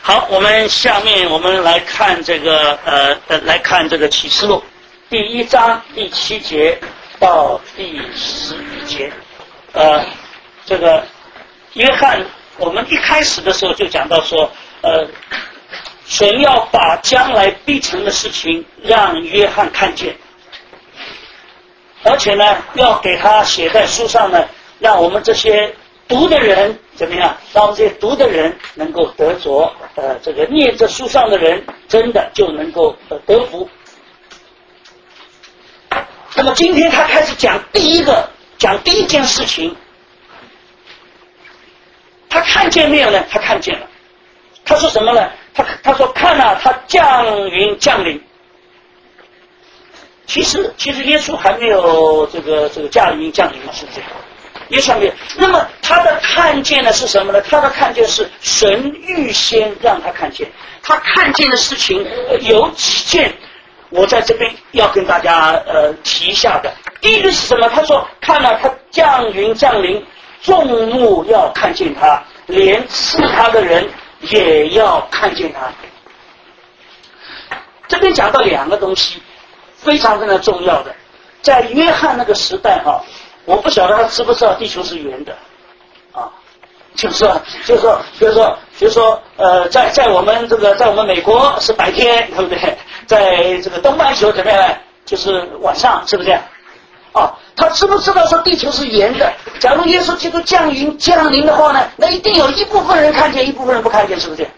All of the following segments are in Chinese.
好，我们下面来看这个启示录第1章第7节到第11节。这个约翰，我们一开始的时候就讲到说，神要把将来必成的事情让约翰看见，而且呢，要给他写在书上呢，让我们这些读的人怎么样？让我们这些读的人能够得着，这个念这书上的人真的就能够得福。那么今天他开始讲第一件事情，他看见没有呢？他看见了。他说什么呢？他说看啊，他降临降临。其实耶稣还没有这个降临降临嘛，是不是？耶稣还没有。那么他的看见呢是什么呢？他的看见是神预先让他看见，他看见的事情有几件，我在这边要跟大家提一下的。第一个是什么？他说看啊，他降临降临，众目要看见他，连刺他的人也要看见他。这边讲到两个东西，非常非常重要的。在约翰那个时代我不晓得他知不知道地球是圆的就是说在我们在我们美国是白天，对不对？在这个东半球怎么样呢？就是晚上，是不是？他知不知道说地球是圆的？假如耶稣基督降临的话呢，那一定有一部分人看见，一部分人不看见，是不是？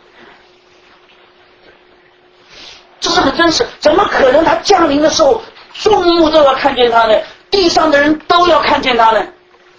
这是很真实。怎么可能他降临的时候，众目都要看见他呢？地上的人都要看见他呢？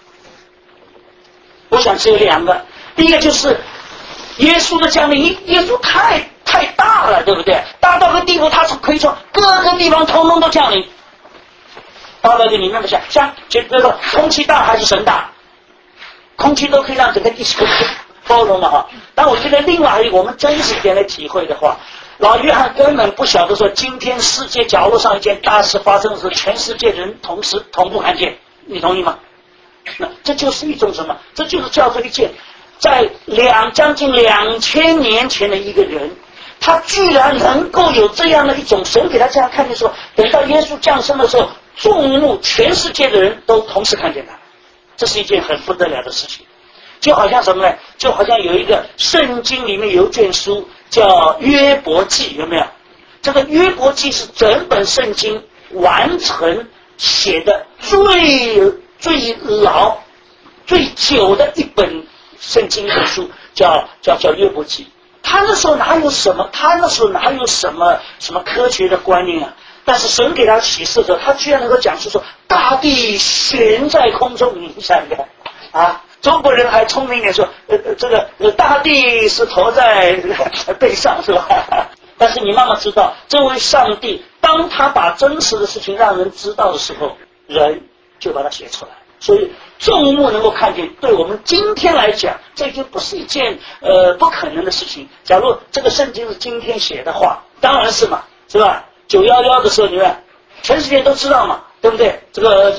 我想只有两个。第一个就是耶稣的降临，耶稣太大了，对不对？大到个地步，他可以从各个地方通通都降临。大到你明白像就比如说空气大还是神大？空气都可以让整个地球包容了但我觉得另外一个我们真实一点来体会的话，老约翰根本不晓得说今天世界角落上一件大事发生的时候，全世界人同步看见，你同意吗？那这就是一种什么？这就是叫做一件在将近2000年前的一个人，他居然能够有这样的一种神给他这样看见说，等到耶稣降生的时候，众目全世界的人都同时看见他，这是一件很不得了的事情。就好像什么呢？就好像有一个圣经里面有一卷书叫约伯记，有没有？这个约伯记是整本圣经完成写的最老最久的一本圣经的书，叫约伯记。他那时候哪有什么科学的观念啊？但是神给他启示的时候，他居然能够讲述说大地悬在空中，你想想看中国人还聪明一点说，这个大地是投在背上，是吧？但是你慢慢知道，这位上帝当他把真实的事情让人知道的时候，人就把它写出来。所以众目能够看见，对我们今天来讲，这已经不是一件不可能的事情。假如这个圣经是今天写的话，当然是嘛，是吧？911的时候，你看全世界都知道嘛，对不对？这个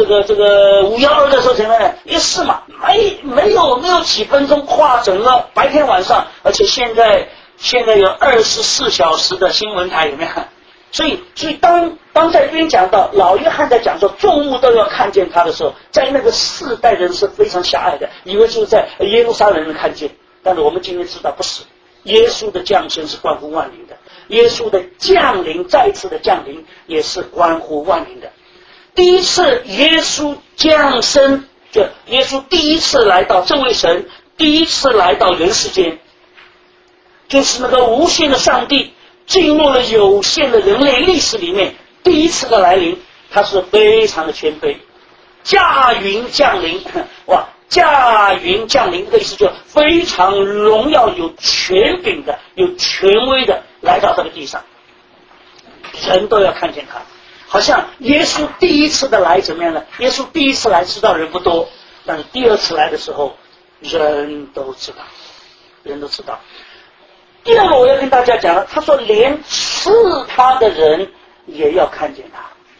512的时候，怎么样？也是嘛，没有几分钟跨整个白天晚上，而且现在有24小时的新闻台，有没有？所以当在这边讲到老约翰在讲说众目都要看见他的时候，在那个世代人是非常狭隘的，以为就是在耶路撒冷能看见。但是我们今天知道不是，耶稣的降生是关乎万民的，耶稣的降临再一次的降临也是关乎万民的。第一次耶稣降生，就耶稣第一次来到，这位神第一次来到人世间，就是那个无限的上帝进入了有限的人类历史里面，第一次的来临，他是非常的谦卑，驾云降临，驾云降临，这个意思就非常荣耀、有权柄的、有权威的来到这个地上，人都要看见他。好像耶稣第一次的来怎么样呢？耶稣第一次来知道人不多，但是第二次来的时候，人都知道。第二个我要跟大家讲了，他说连刺他的人也要看见他。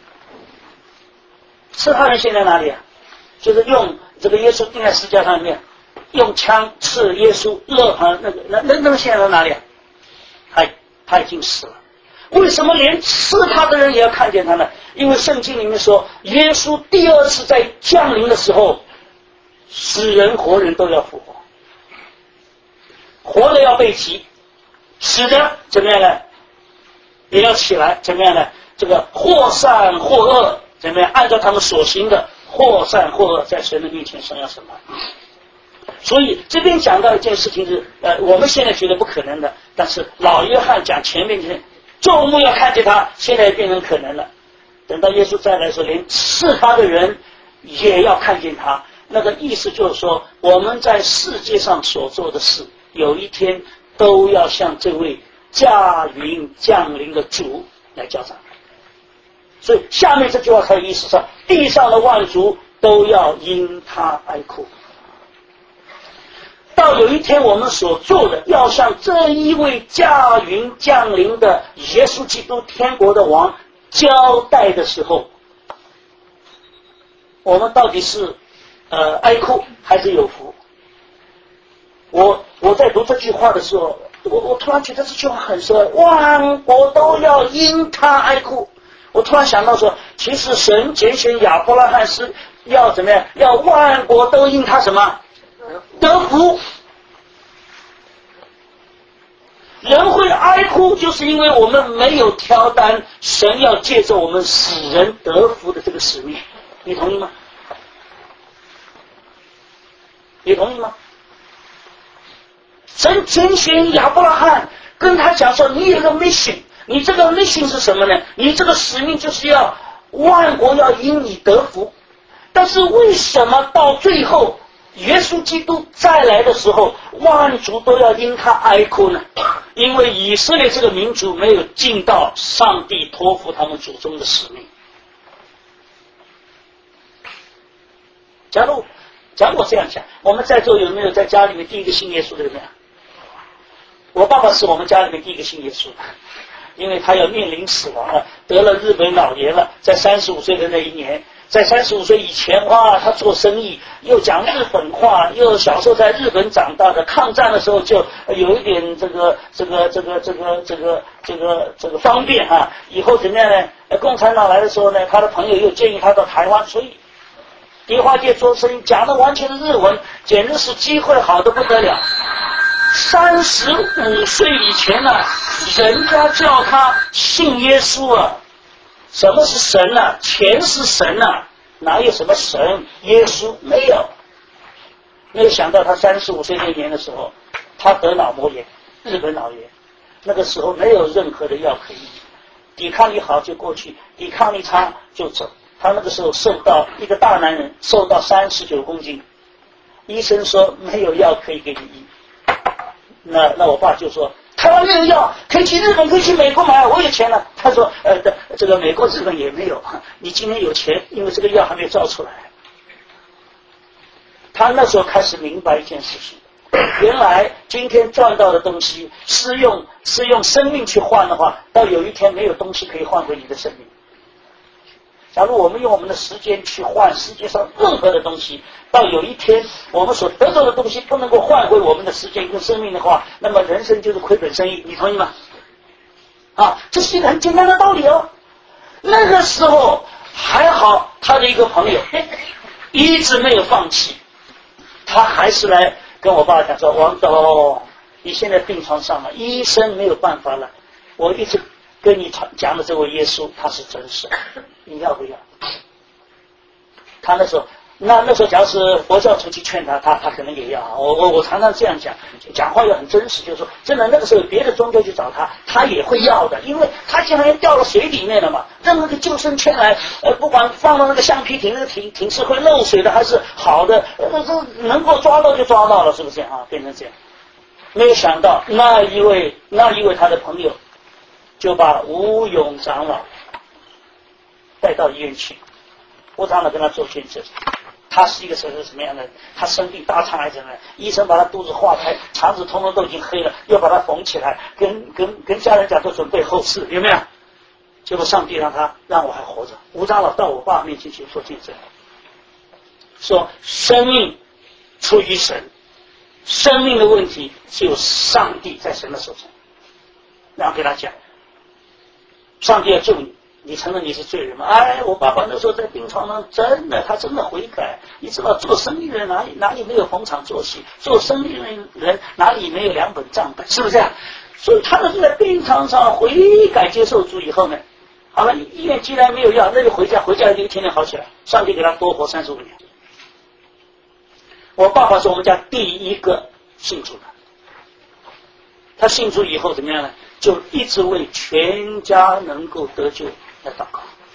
刺他人现在哪里啊？就是用这个耶稣钉在十字架上面，用枪刺耶稣肋旁那个现在在哪里啊？ 他已经死了。为什么连刺他的人也要看见他呢？因为圣经里面说，耶稣第二次在降临的时候，死人活人都要复活，活的要被提，死的怎么样呢？也要起来，怎么样呢？这个或善或恶，怎么样？按照他们所行的，或善或恶，在神的面前神要审判。所以这边讲到一件事情是，我们现在觉得不可能的，但是老约翰讲前面的众目要看见他，现在变成可能了。等到耶稣再来的时候，连刺他的人也要看见他。那个意思就是说，我们在世界上所做的事，有一天都要向这位驾云降临的主来交账。所以下面这句话才有意思，说地上的万族都要因他哀哭。到有一天我们所做的要向这一位驾云降临的耶稣基督天国的王交代的时候，我们到底是哀哭还是有福？我在读这句话的时候，我突然觉得这句话很深，万国都要因他哀哭。我突然想到说，其实神拣选亚伯拉罕是要怎么样？要万国都因他什么？得福。人会哀哭，就是因为我们没有挑担神要借着我们使人得福的这个使命。你同意吗？你同意吗？神拣选亚伯拉罕，跟他讲说，你有个 mission， 你这个 mission 是什么呢？你这个使命就是要万国要因你得福。但是为什么到最后耶稣基督再来的时候，万族都要因他哀哭呢？因为以色列这个民族没有尽到上帝托付他们祖宗的使命。假如我这样讲，我们在座有没有在家里面第一个信耶稣的人呀？我爸爸是我们家里面第一个信耶稣的，因为他要面临死亡了，得了日本脑炎了，在35岁的那一年。在35岁以前，哇，他做生意，又讲日本话，又小时候在日本长大的，抗战的时候就有一点这个方便啊。以后怎么样呢？共产党来的时候呢，他的朋友又建议他到台湾，所以迪化街做生意，讲的完全是日文，简直是机会好得不得了。35岁以前呢，人家叫他信耶稣啊。什么是神啊？钱是神啊，哪有什么神？耶稣没有。没有想到他35岁那年的时候，他得脑膜炎，日本脑炎。那个时候没有任何的药可以医，抵抗力好就过去，抵抗力差就走。他那个时候瘦到一个大男人，瘦到39公斤，医生说没有药可以给你医。那我爸就说，台湾没有药，可以去日本，可以去美国买，我有钱了。他说，这个美国、日本也没有。你今天有钱，因为这个药还没有造出来。他那时候开始明白一件事情，原来今天赚到的东西是用生命去换的话，到有一天没有东西可以换回你的生命。假如我们用我们的时间去换世界上任何的东西，到有一天我们所得到的东西不能够换回我们的时间跟生命的话，那么人生就是亏本生意。你同意吗？这是一个很简单的道理哦。那个时候还好，他的一个朋友一直没有放弃，他还是来跟我爸讲说，王董，你现在病床上了，医生没有办法了，我一直跟你讲的这位耶稣他是真神，你要不要？他那时候假如是佛教徒去劝他可能也要。我常常这样讲话又很真实，就是说真的，那个时候别的宗教去找他也会要的，因为他既然掉到水里面了嘛，任何个救生圈来，不管放到那个橡皮艇，那个艇是会漏水的还是好的，能够抓到就抓到了，是不是啊？变成这样。没有想到那一位他的朋友就把吴勇长老带到医院去，吴长老跟他做见证。他是一个什么样的人？他生病大肠癌症了，医生把他肚子化开，肠子通通都已经黑了，又把他缝起来，跟家人讲都准备后事，有没有？结果上帝让我还活着。吴长老到我爸面前去做见证，说生命出于神，生命的问题只有上帝在神的手上。 然后给他讲，上帝要救你，你承认你是罪人吗？哎，我爸爸那时候在病床上，真的，他真的悔改。你知道，做生意人哪里没有逢场作戏？做生意人哪里没有2本账本？是不是这样？所以他那是在病床上悔改接受主以后呢，好了，医院既然没有药，那就回家就一天天好起来。上帝给他多活35年。我爸爸是我们家第一个信主的，他信主以后怎么样呢？就一直为全家能够得救来祷告。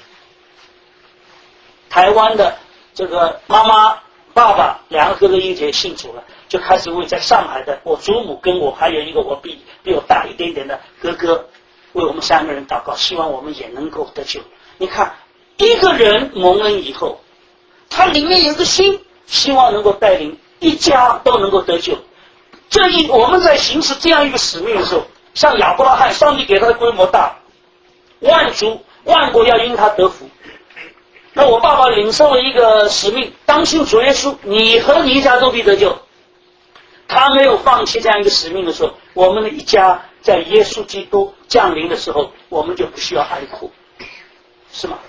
台湾的这个妈妈、爸爸2个哥哥姐姐信主了，就开始为在上海的我祖母跟我还有一个我比我大一点点的哥哥，为我们3个人祷告，希望我们也能够得救。你看，一个人蒙恩以后，他里面有个心，希望能够带领一家都能够得救。我们在行使这样一个使命的时候，像亚伯拉罕，上帝给他的规模大，万族万国要因他得福。那我爸爸领受了一个使命，当信主耶稣，你和你一家都必得救。他没有放弃这样一个使命的时候，我们的一家在耶稣基督降临的时候，我们就不需要哀哭，是吗？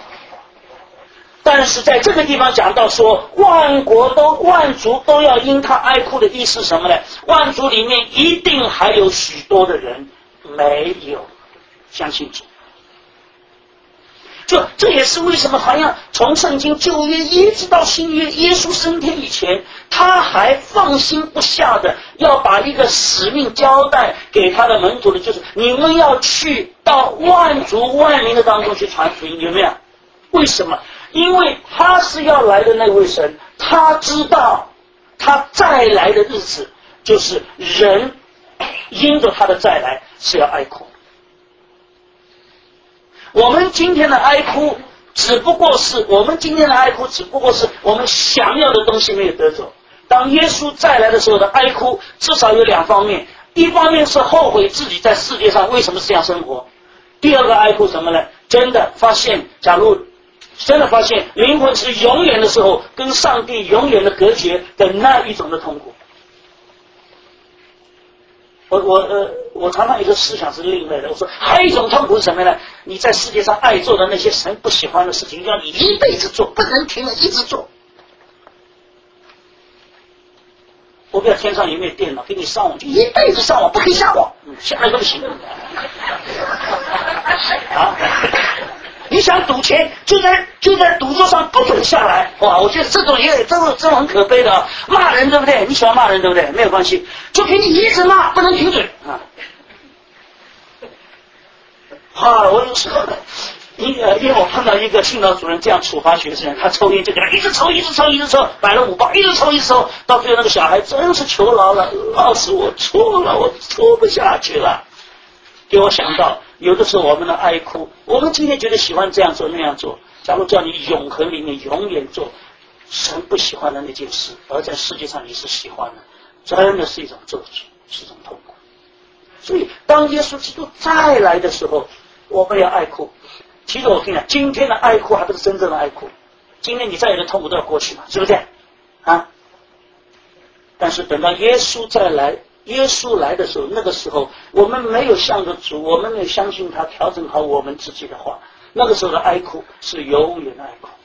但是在这个地方讲到说，万族都要因他哀哭的意思是什么呢？万族里面一定还有许多的人没有相信主。这也是为什么好像从圣经旧约一直到新约，耶稣升天以前，他还放心不下的要把一个使命交代给他的门徒的，就是你们要去到万族万民的当中去传福音，有没有？为什么？因为他是要来的那位神，他知道他再来的日子，就是人因着他的再来是要哀哭。我们今天的哀哭只不过是我们想要的东西没有得着。当耶稣再来的时候的哀哭，至少有2方面，一方面是后悔自己在世界上为什么这样生活，第二个哀哭什么呢？假如真的发现灵魂是永远的时候，跟上帝永远的隔绝的那一种的痛苦。我常常有一个思想是另类的，我说还有一种痛苦是什么呢？你在世界上爱做的那些神不喜欢的事情，要你一辈子做，不能停了，一直做。我不知道天上有没有电脑给你上网，就一辈子上网，不可以下网，下来都不行。啊！你想赌钱，就在赌桌上不准下来，哇！我觉得这种很可悲的啊！骂人对不对？你喜欢骂人对不对？没有关系，就给你一直骂，不能停嘴啊！我有时候因为我碰到一个训导主任这样处罚学生，他抽烟就给他一直抽，摆了5包，一直抽，到最后那个小孩真是求饶了，老师我错了，我拖不下去了。给我想到，有的时候我们的哀哭，我们今天觉得喜欢这样做那样做，假如叫你永恒里面永远做神不喜欢的那件事，而在世界上你是喜欢的，真的是一种咒诅，是一种痛苦。所以当耶稣基督再来的时候，我们要哀哭。其实我跟你讲，今天的哀哭还不是真正的哀哭，今天你再有的痛苦都要过去嘛，是不是啊？但是等到耶稣再来，耶稣来的时候，那个时候我们没有向着主，我们没有相信他调整好我们自己的话，那个时候的哀哭是永远的哀哭。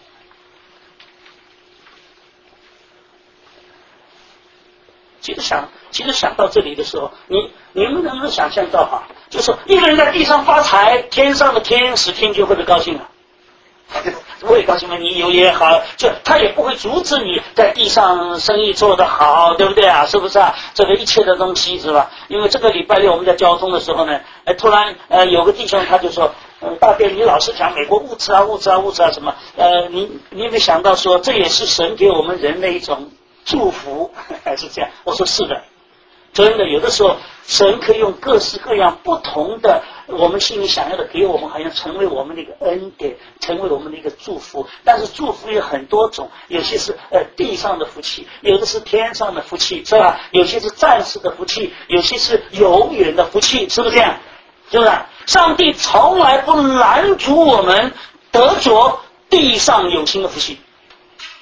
其实想到这里的时候，你们能不能想象到哈？就是说一个人在地上发财，天上的天使天君会不会高兴啊？我也高兴了，你有也好，就他也不会阻止你在地上生意做得好，对不对啊？是不是啊？这个一切的东西是吧？因为这个礼拜六我们在交通的时候呢，突然有个弟兄他就说，大哥你老是讲美国物质啊什么，你有没有想到说这也是神给我们人的一种祝福，还是这样？我说是的，真的有的时候神可以用各式各样不同的我们心里想要的给我们，好像成为我们的一个恩典，成为我们的一个祝福。但是祝福有很多种，有些是地上的福气，有的是天上的福气，是吧？有些是暂时的福气，有些是永远的福气，是不是这样？是不是？上帝从来不拦阻我们得着地上有形的福气。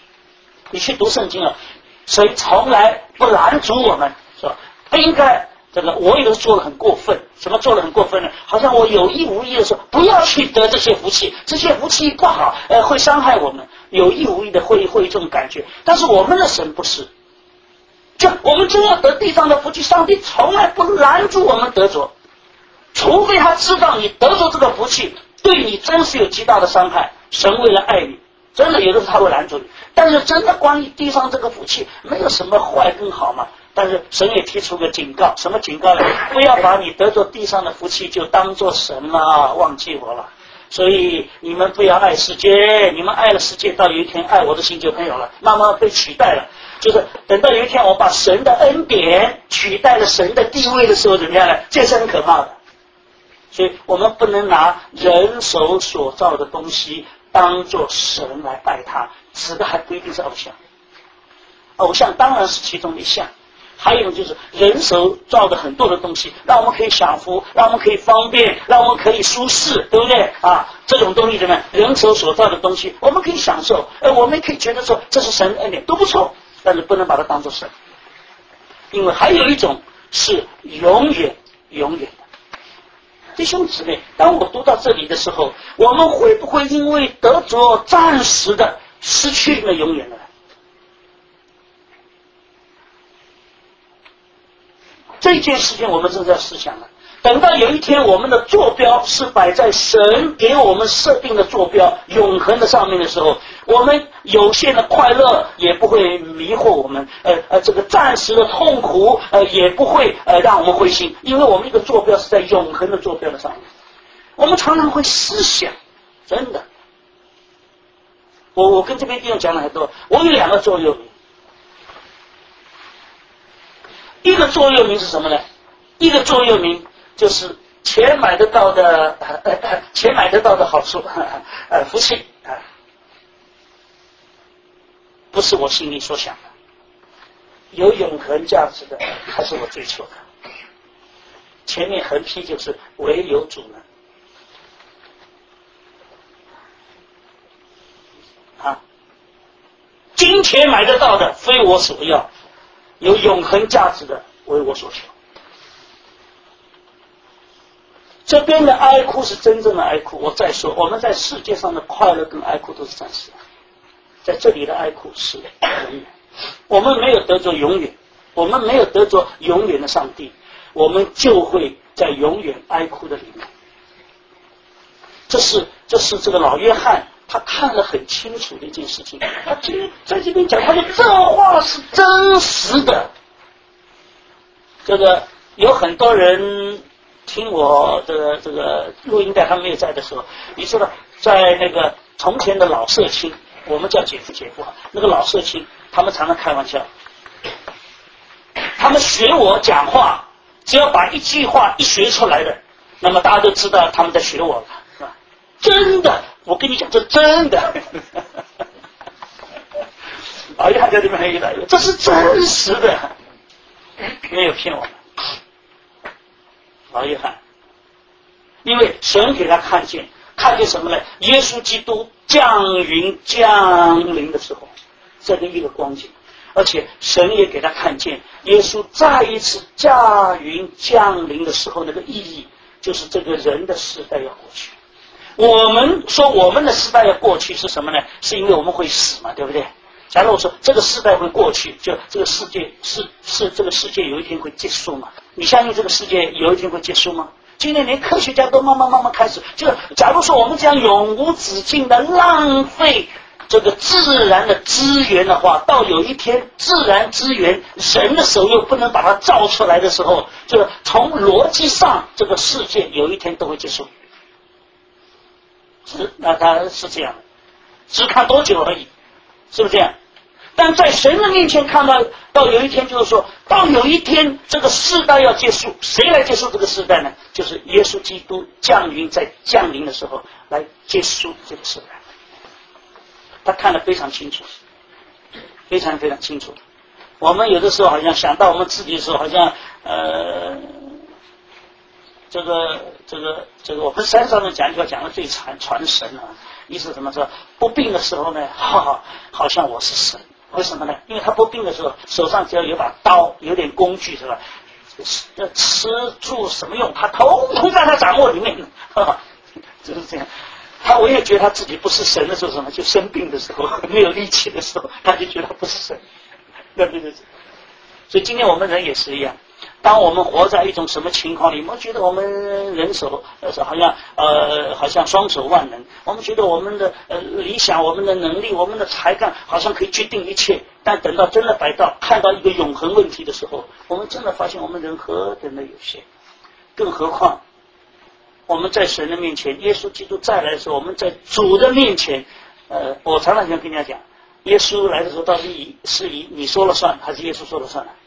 你去读圣经了，神从来不拦阻我们，是吧？不应该这个我有的做的很过分，什么做的很过分呢？好像我有意无意的说不要去得这些福气，这些福气不好，会伤害我们，有意无意的会这种感觉。但是我们的神不是，就我们真要得地上的福气，上帝从来不拦住我们得着，除非他知道你得着这个福气对你真是有极大的伤害，神为了爱你，真的有的时候他会拦住你。但是真的关于地上这个福气，没有什么坏跟好嘛。但是神也提出个警告，什么警告呢？不要把你得着地上的福气就当作神了，忘记我了。所以你们不要爱世界，你们爱了世界，到有一天爱我的心就没有了，慢慢被取代了。就是等到有一天我把神的恩典取代了神的地位的时候，怎么样呢？这是很可怕的。所以我们不能拿人手所造的东西当作神来拜他，指的还不一定是偶像。偶像当然是其中一项，还有就是人手造的很多的东西，让我们可以享福，让我们可以方便，让我们可以舒适，对不对啊？这种东西怎么样？人手所造的东西，我们可以享受，我们可以觉得说这是神恩典，都不错，但是不能把它当作神，因为还有一种是永远的。弟兄姊妹，当我读到这里的时候，我们会不会因为得着暂时的失去了永远的？这件事情我们正在思想了。等到有一天我们的坐标是摆在神给我们设定的坐标永恒的上面的时候，我们有限的快乐也不会迷惑我们，这个暂时的痛苦也不会让我们灰心，因为我们一个坐标是在永恒的坐标的上面。我们常常会思想，真的，我跟这边弟兄讲了很多，我有2个座右铭。一个座右铭是什么呢？一个座右铭就是钱买得到的好处，福气不是我心里所想的，有永恒价值的还是我追求的。前面横批就是唯有主能。金钱买得到的非我所要，有永恒价值的为我所求。这边的哀哭是真正的哀哭。我再说，我们在世界上的快乐跟哀哭都是暂时的，在这里的哀哭是永远。我们没有得着永远，我们没有得着永远的上帝，我们就会在永远哀哭的里面。这是这个老约翰他看得很清楚的一件事情。他在这边讲，他说这话是真实的。这个有很多人听我的这个录音带，他没有在的时候，你知道，在那个从前的老社青，我们叫姐夫那个老社青，他们常常开玩笑，他们学我讲话，只要把一句话一学出来的，那么大家都知道他们在学我了，是吧？真的，我跟你讲，这真的。老约翰在这边很有来，这是真实的，没有骗我们。老约翰，因为神给他看见什么呢？耶稣基督降临的时候，这个一个光景，而且神也给他看见耶稣再一次降临的时候，那个意义就是这个人的时代要过去。我们说我们的时代要过去是什么呢？是因为我们会死嘛，对不对？假如我说这个时代会过去，就这个世界是这个世界有一天会结束嘛？你相信这个世界有一天会结束吗？今天连科学家都慢慢开始，就假如说我们这样永无止境的浪费这个自然的资源的话，到有一天自然资源人的手又不能把它造出来的时候，就是从逻辑上这个世界有一天都会结束。那它是这样的，只看多久而已，是不是这样？但在神的面前看到有一天，就是说到有一天这个世代要结束，谁来结束这个世代呢？就是耶稣基督降临的时候来结束这个世代。他看得非常清楚，非常清楚。我们有的时候好像想到我们自己的时候，好像这个我们山上的讲的最传神啊，意思怎么说？不病的时候呢，好像我是神。为什么呢？因为他不病的时候，手上只要有把刀，有点工具，是吧？ 吃住什么用，他统统在他掌握里面，就是这样。他唯一觉得他自己不是神的时候，什么就生病的时候，没有力气的时候，他就觉得他不是神。对。所以今天我们人也是一样，当我们活在一种什么情况里，我们觉得我们人手好像双手万能，我们觉得我们的理想、我们的能力、我们的才干好像可以决定一切，但等到真的摆到看到一个永恒问题的时候，我们真的发现我们人何等的有限，更何况我们在神的面前，耶稣基督再来的时候，我们在主的面前，我常常想跟人家讲，耶稣来的时候到底是以你说了算，还是耶稣说了算呢？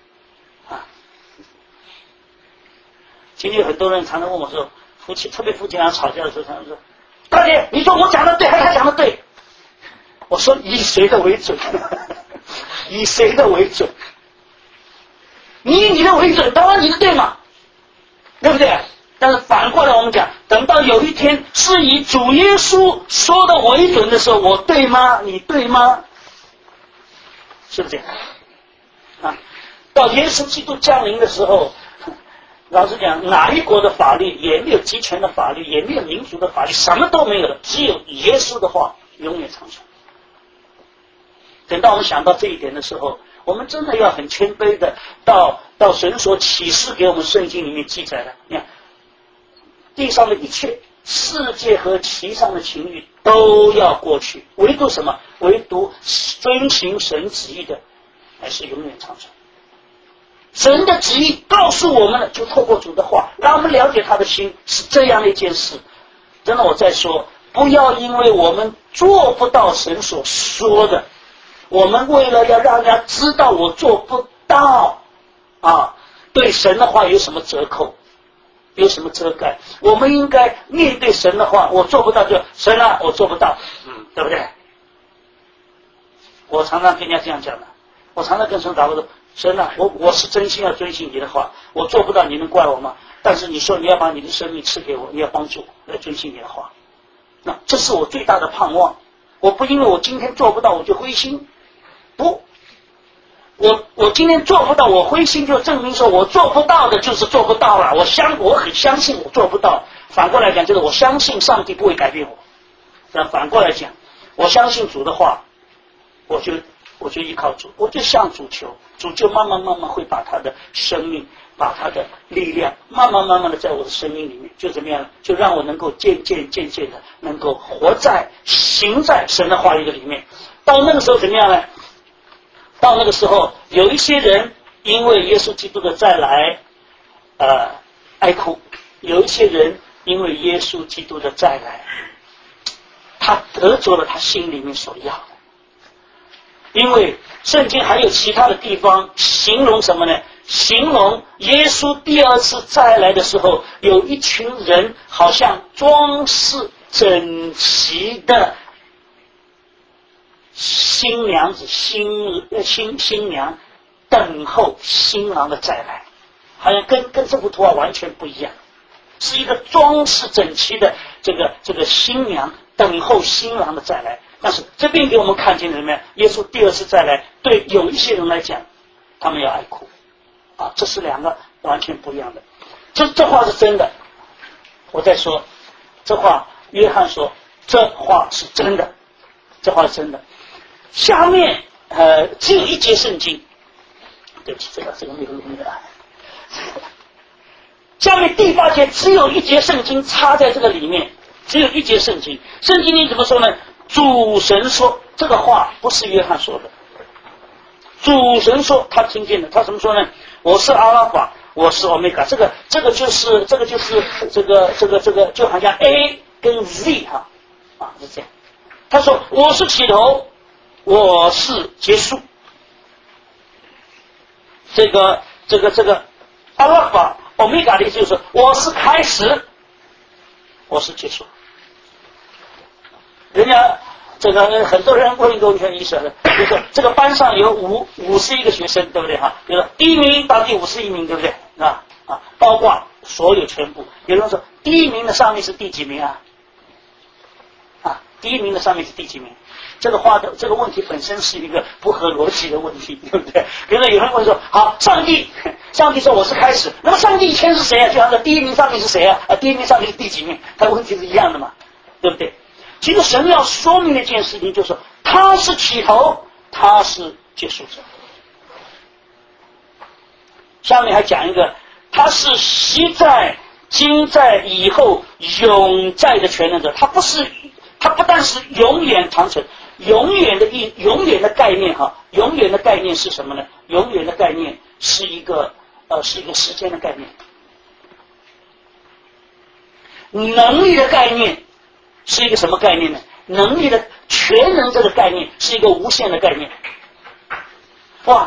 今天有很多人常常问我说，特别夫妻俩吵架的时候，常常说，大姐，你说我讲的对还是他讲的对？我说以谁的为准？以谁的为准？你以你的为准，当然你的对嘛，对不对？但是反过来我们讲，等到有一天是以主耶稣说的为准的时候，我对吗？你对吗？是不是这样？到耶稣基督降临的时候，老实讲，哪一国的法律也没有集权的法律，也没有民族的法律，什么都没有了，只有耶稣的话永远长存。等到我们想到这一点的时候，我们真的要很谦卑的到神所启示给我们圣经里面记载的，你看地上的一切世界和其上的情欲都要过去，唯独什么？唯独遵行神旨意的还是永远长存。神的旨意告诉我们了，就透过主的话让我们了解他的心，是这样的一件事。真的，我再说，不要因为我们做不到神所说的，我们为了要让人家知道我做不到对神的话有什么折扣，有什么遮盖。我们应该面对神的话，我做不到就神啊，我做不到，对不对？我常常跟人家这样讲的，我常常跟神祷告说，神啊，我是真心要遵循你的话，我做不到你能怪我吗？但是你说你要把你的生命赐给我，你要帮助我来遵循你的话，那这是我最大的盼望。我不因为我今天做不到我就灰心，不，我今天做不到我灰心，就证明说我做不到的就是做不到了。我很相信我做不到，反过来讲就是我相信上帝不会改变我。那反过来讲，我相信主的话，我就依靠主，我就向主求，主就慢慢会把他的生命，把他的力量慢慢的在我的生命里面，就怎么样，就让我能够渐渐的能够行在神的话语的里面。到那个时候怎么样呢？到那个时候，有一些人因为耶稣基督的再来哀哭，有一些人因为耶稣基督的再来，他得着了他心里面所要的。因为圣经还有其他的地方形容什么呢？形容耶稣第二次再来的时候，有一群人好像装饰整齐的新娘子、新娘等候新郎的再来，好像跟这幅图画完全不一样，是一个装饰整齐的这个新娘等候新郎的再来。但是这边给我们看见什么呀？耶稣第二次再来，对有一些人来讲，他们要哀哭这是两个完全不一样的。这话是真的。我再说，这话约翰说，这话是真的，这话是真的。下面只有一节圣经，对不起，这个没有录音的。下面第8节只有一节圣经插在这个里面，只有一节圣经。圣经里怎么说呢？主神说，这个话不是约翰说的。主神说，他听见的，他怎么说呢？我是阿拉法，我是欧米伽。这个就是就好像 A 跟 Z 是这样。他说我是起头，我是结束。这个阿拉法欧米伽的意思就是我是开始，我是结束。人家很多人问一个问题，意思就是说这个班上有51个学生，对不对哈？比如说第1名到第51名，对不对包括所有全部。有人说第1名的上面是第几名第一名的上面是第几名？这个问题本身是一个不合逻辑的问题，对不对？比如说有人问说，好，上帝说我是开始，那么上帝以前是谁啊？就像说第一名上面是谁啊？第一名上面是第几名？他问题是一样的嘛，对不对？其实神要说明的一件事情就是说，他是起头，他是结束者。下面还讲一个，他是昔在、今在、以后永在的全能者。他不但是永远长存，永远的概念哈，永远的概念是什么呢？永远的概念是一个时间的概念。能力的概念是一个什么概念呢？能力的全能这个概念是一个无限的概念。哇，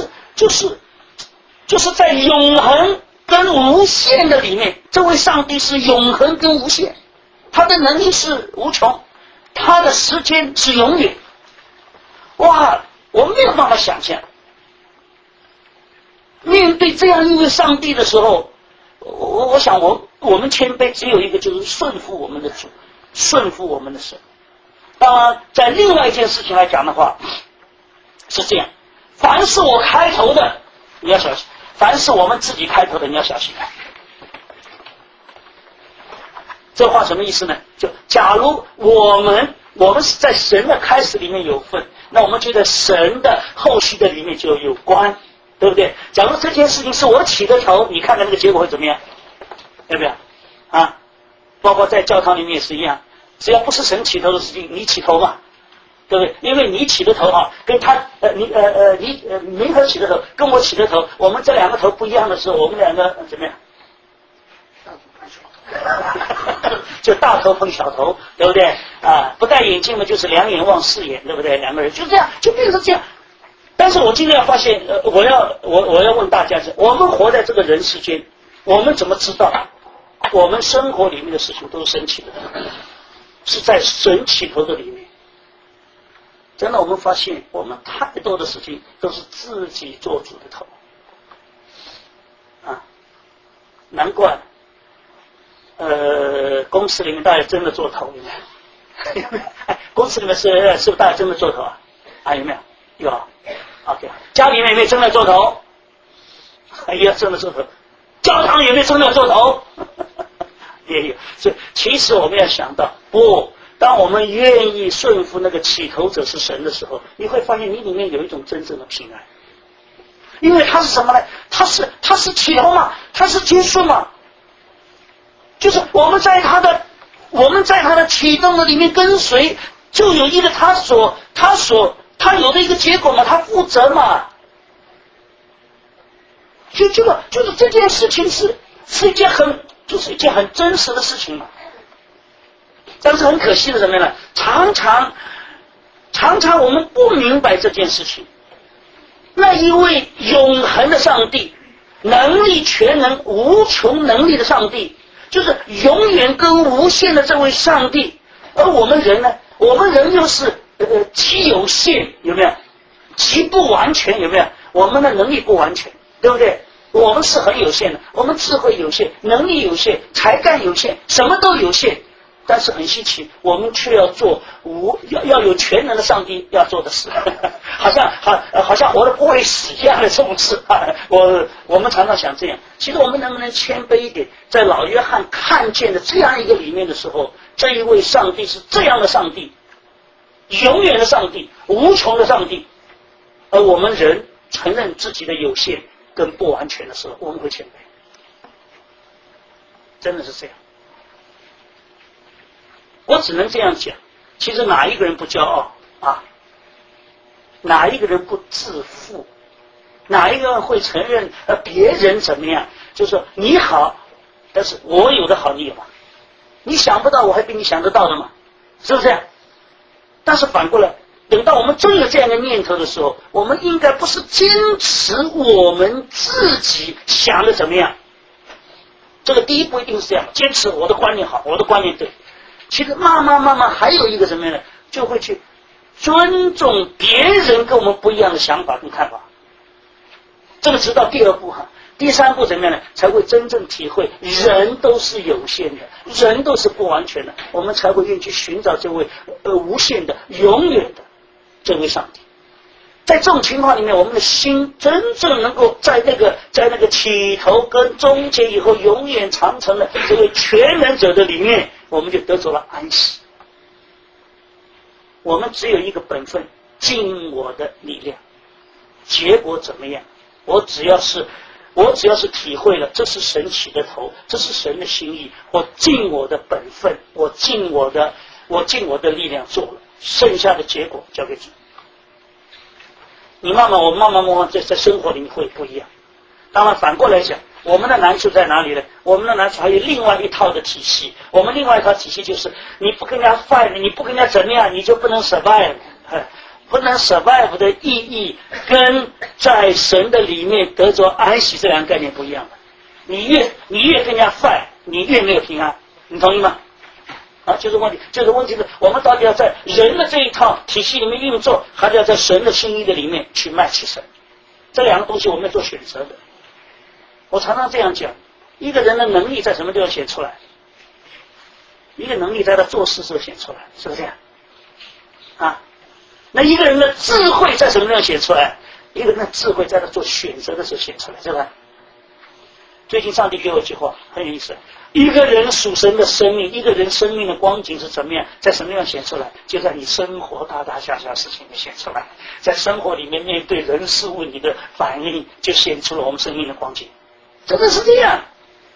就是在永恒跟无限的里面，这位上帝是永恒跟无限，他的能力是无穷，他的时间是永远。哇，我们没有办法想象，面对这样一位上帝的时候，我想我们谦卑只有一个，就是顺服我们的主，顺服我们的神。当然在另外一件事情来讲的话是这样，凡是我开头的你要小心，凡是我们自己开头的你要小心。这话什么意思呢？就假如我们是在神的开始里面有份，那我们觉得神的后续的里面就有关，对不对？假如这件事情是我起的头，你看看那个结果会怎么样，对不对啊？包括在教堂里面也是一样，只要不是神起头的事情，你起头嘛，对不对？因为你起的头啊，跟他明和起的头跟我起的头，我们这两个头不一样的时候，我们两个怎么样？就大头碰小头，对不对啊？不戴眼镜嘛，就是两眼望四眼，对不对？两个人就这样，就变成这样。但是我今天要发现，我要问大家，我们活在这个人世间，我们怎么知道我们生活里面的事情都是神起的，是在神起头的里面？真的，我们发现我们太多的事情都是自己做主的头啊，难怪。公司里面大家真的做头有没有？公司里面是不是大家真的做头啊？啊，有没有？有。OK， 家里面有没有真的做头？哎呀，真的做头。教堂有没有真的做头？也有。所以其实我们要想到，当我们愿意顺服那个起头者是神的时候，你会发现你里面有一种真正的平安。因为他是什么呢？他是起头嘛，他是结束嘛。就是我们在他的启动的里面跟随，就有一个他有的一个结果嘛，他负责嘛。就是这件事情是一件很真实的事情嘛。但是很可惜的什么呢？常常我们不明白这件事情。那一位永恒的上帝，能力全能、无穷能力的上帝。就是永远跟无限的这位上帝，而我们人呢？我们人又是极有限，有没有？极不完全，有没有？我们的能力不完全，对不对？我们是很有限的，我们智慧有限，能力有限，才干有限，什么都有限。但是很稀奇，我们却要做要有全能的上帝要做的事，好像活得不会死一样的这种事。我们常常想这样，其实我们能不能谦卑一点，在老约翰看见的这样一个里面的时候，这一位上帝是这样的上帝，永远的上帝，无穷的上帝，而我们人承认自己的有限跟不完全的时候，我们会谦卑，真的是这样。我只能这样讲，其实哪一个人不骄傲啊？哪一个人不自负？哪一个人会承认别人怎么样？就是说你好，但是我有的好你有吗？你想不到我还比你想得到的嘛，是不是？但是反过来，等到我们真有这样的念头的时候，我们应该不是坚持我们自己想的怎么样。这个第一步一定是这样，坚持我的观念好，我的观念对。其实慢慢还有一个什么呢？就会去尊重别人跟我们不一样的想法跟看法。这个直到第二步哈， 第三步怎么样呢？才会真正体会人都是有限的，人都是不完全的，我们才会愿意去寻找这位无限的、永远的这位上帝。在这种情况里面，我们的心真正能够在那个起头跟终结以后永远长存的这位全能者的里面，我们就得着了安息。我们只有一个本分，尽我的力量，结果怎么样？我只要是体会了这是神起的头，这是神的心意，我尽我的本分，我尽我的力量做了，剩下的结果交给主。你慢慢，我慢慢在生活里面会不一样。当然反过来讲，我们的难处在哪里呢？我们的难处还有另外一套的体系。我们另外一套体系就是你不跟人家 fight， 你不跟人家怎么样，你就不能 survive。不能 survive 的意义跟在神的里面得着安息这两个概念不一样的。你越跟人家 fight， 你越没有平安，你同意吗？就是问题是我们到底要在人的这一套体系里面运作，还是要在神的心意的里面去卖起神？这两个东西我们要做选择的。我常常这样讲，一个人的能力在什么地方显出来？一个能力在他做事时候显出来，是不是这样？那一个人的智慧在什么地方显出来？一个人的智慧在他做选择的时候显出来，是吧？最近上帝给我一句话很有意思，一个人属神的生命，一个人生命的光景是怎么样，在什么地方显出来？就在你生活大大小小事情里显出来，在生活里面面对人事物你的反应，就显出了我们生命的光景。真的是这样。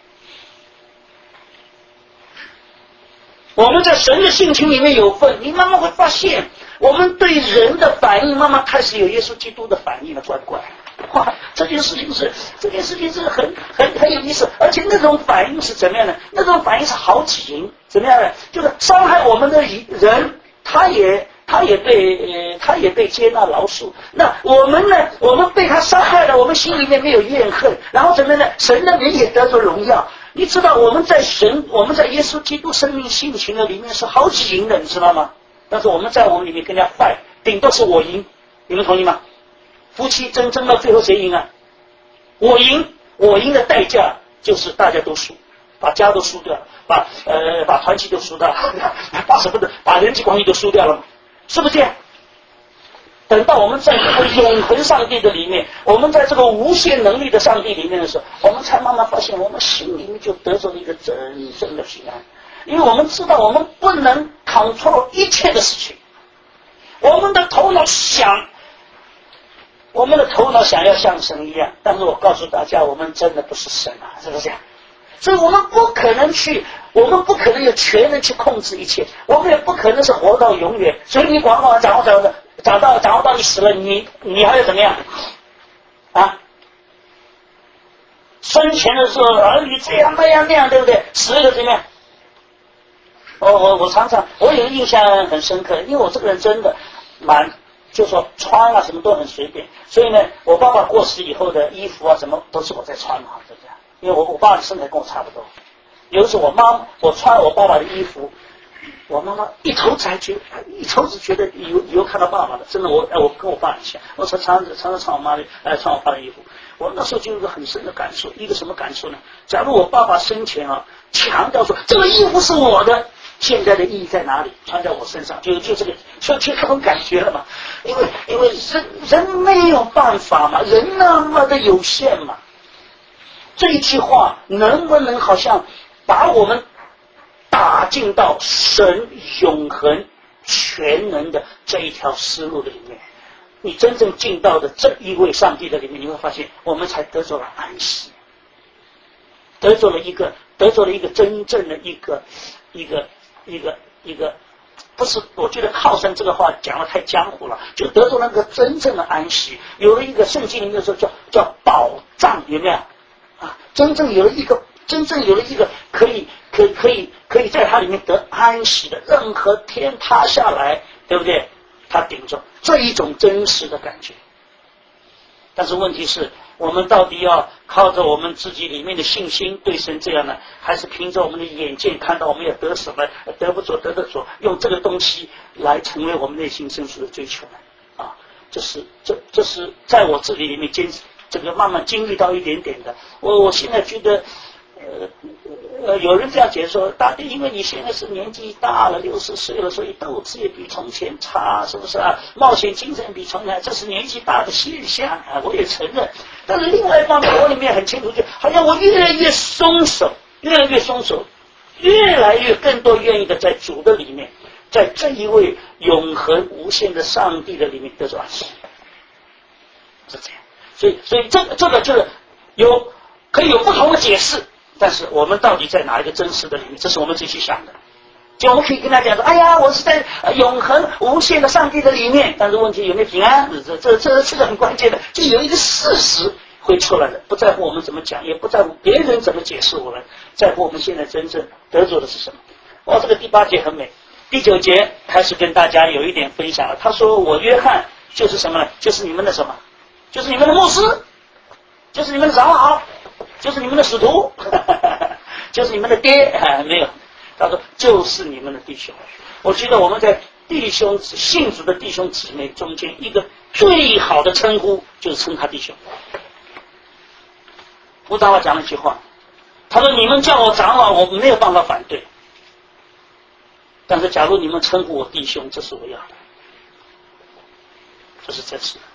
我们在神的性情里面有份，你慢慢会发现我们对人的反应慢慢开始有耶稣基督的反应了，乖乖。哇，这件事情是很有意思，而且那种反应是怎么样的？那种反应是好几怎么样的？就是伤害我们的人，他也被接纳饶恕。那我们呢？我们被他伤害了，我们心里面没有怨恨，然后怎么样呢？神的名也得着荣耀。你知道我们在耶稣基督生命性情的里面是好几赢的，你知道吗？但是我们在我们里面跟人家fight，顶多是我赢，你们同意吗？夫妻争到最后谁赢啊？我赢的代价就是大家都输，把家都输掉了，把团契都输掉了，把什么的，把人际关系都输掉了，是不是这样？等到我们在这个永恒上帝的里面，我们在这个无限能力的上帝里面的时候，我们才慢慢发现我们心里面就得着了一个真正的平安。因为我们知道我们不能 control 一切的事情，我们的头脑想要像神一样，但是我告诉大家，我们真的不是神啊，是不是这样？所以我们不可能有全能去控制一切，我们也不可能是活到永远。所以你掌握到你死了，你还要怎么样啊？生前的时候儿女这样那样，对不对？死了怎么样？我常常我有印象很深刻，因为我这个人真的就说穿什么都很随便，所以呢，我爸爸过世以后的衣服什么都是我在穿嘛，对不对？因为我爸爸的身材跟我差不多。有一次我穿我爸爸的衣服，我妈妈一头子觉得以后看到爸爸的，真的我跟我爸很像，我常常穿我爸的衣服。我那时候就有一个很深的感受，一个什么感受呢？假如我爸爸生前强调说这个衣服是我的，现在的意义在哪里？穿在我身上，就这个，就这种感觉了嘛。因为人没有办法嘛，人那么的有限嘛。这一句话能不能好像把我们打进到神永恒全能的这一条思路的里面？你真正进到的这一位上帝的里面，你会发现，我们才得着了安息，得着了一个真正的一个，不是，我觉得靠山这个话讲得太江湖了，就得着那个真正的安息。有了一个圣经里面说叫保障，有没有啊？真正有了一个可以在它里面得安息的，任何天塌下来，对不对？它顶着这一种真实的感觉。但是问题是，我们到底要靠着我们自己里面的信心对神这样呢，还是凭着我们的眼见看到我们要得什么，得不着，用这个东西来成为我们内心深处的追求呢？这是在我自己里面这个慢慢经历到一点点的。我现在觉得，有人这样解说，大概因为你现在是年纪大了，60岁了，所以斗志也比从前差，是不是啊？冒险精神比从前，这是年纪大的现象啊，我也承认。但是另外一方面，我里面很清楚，就好像我越来越松手，越来越松手，越来越更多愿意的在主的里面，在这一位永恒无限的上帝的里面得着安息，是这样。所以这个就是可以有不同的解释。但是我们到底在哪一个真实的里面？这是我们自己想的。就我们可以跟他讲说：“哎呀，我是在永恒无限的上帝的里面。”但是问题有没有平安？这是个很关键的。就有一个事实会出来的，不在乎我们怎么讲，也不在乎别人怎么解释我们，在乎我们现在真正得着的是什么。这个第8节很美。第9节开始跟大家有一点分享了。他说：“我约翰就是什么呢？就是你们的什么？就是你们的牧师，就是你们的长老。”就是你们的使徒，就是你们的爹，没有。他说就是你们的弟兄。我觉得我们在弟兄信主的弟兄姊妹中间，一个最好的称呼就是称他弟兄。吴长老讲了一句话，他说：“你们叫我长老，我没有办法反对。但是假如你们称呼我弟兄，这是我要的。”这是真实的，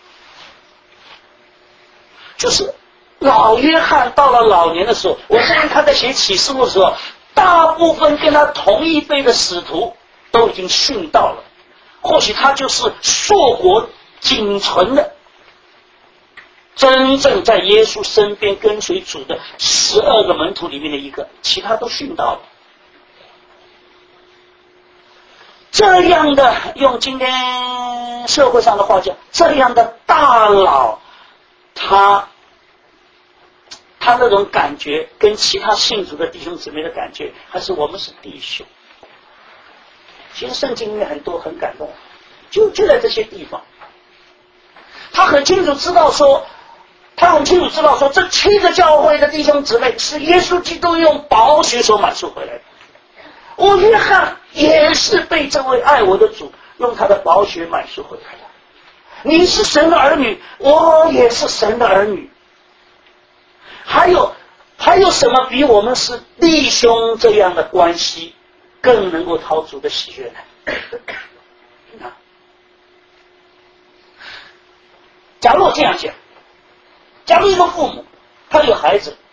就是老约翰到了老年的时候，我相信他在写启示录的时候，大部分跟他同一辈的使徒都已经殉道了，或许他就是硕果仅存的真正在耶稣身边跟随主的12个门徒里面的一个，其他都殉道了。这样的，用今天社会上的话讲，这样的大佬，他那种感觉跟其他信主的弟兄姊妹的感觉，还是我们是弟兄。其实圣经里面很多很感动，就在这些地方，他很清楚知道说，这7个教会的弟兄姊妹是耶稣基督用宝血所买赎回来的。我约翰也是被这位爱我的主用他的宝血买赎回来的。你是神的儿女，我也是神的儿女。还有什么比我们是弟兄这样的关系更能够讨主的喜悦呢？假如我这样讲，假如一个父母他有孩子，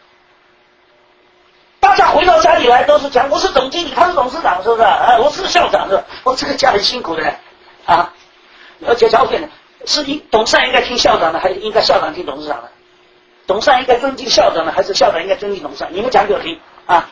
大家回到家里来都是讲我是总经理，他是董事长，是不是？我是校长，是吧？这个家很辛苦的啊！而且条件是董事长应该听校长的，还是应该校长听董事长的？董事长应该尊敬校长的，还是校长应该尊敬董事长？你们讲给我听啊！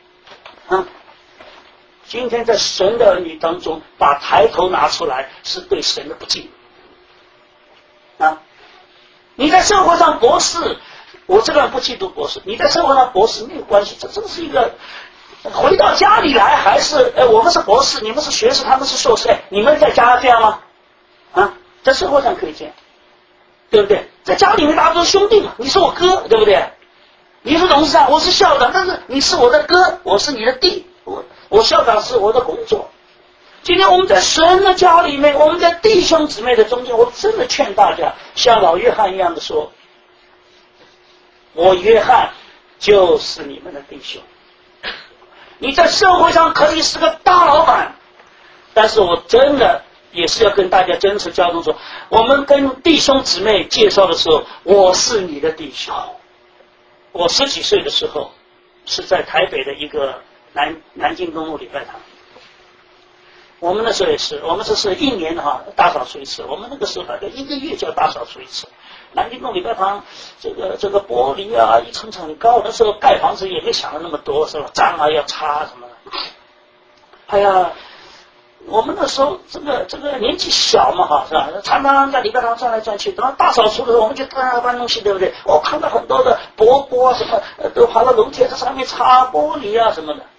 今天在神的儿女当中，把抬头拿出来是对神的不敬啊！你在社会上博士，我这个人不嫉妒博士，你在社会上博士没有关系，这是一个回到家里来还是我们是博士，你们是学士，他们是硕士，你们在家这样吗？在社会上可以这样，对不对？在家里面大家都是兄弟嘛，你是我哥，对不对？你是董事长，我是校长，但是你是我的哥，我是你的弟，我校长是我的工作。今天我们在神的家里面，我们在弟兄姊妹的中间，我真的劝大家像老约翰一样的说，我约翰就是你们的弟兄。你在社会上可以是个大老板，但是我真的也是要跟大家真实交通说，我们跟弟兄姊妹介绍的时候，我是你的弟兄。我10几岁的时候是在台北的一个南京东路礼拜堂，我们那时候也是，我们这是1年大扫除一次，我们那个时候大概1个月就要大扫除一次。南京东礼拜堂这个玻璃啊一层层很高，那时候盖房子也没想的那么多，是吧？脏啊要擦什么的。哎呀，我们那时候这个年纪小嘛是吧？常常在礼拜堂转来转去，等到大扫除的时候，我们就搬东西，对不对？我看到很多的伯伯啊什么都爬到楼梯在上面擦玻璃啊什么的。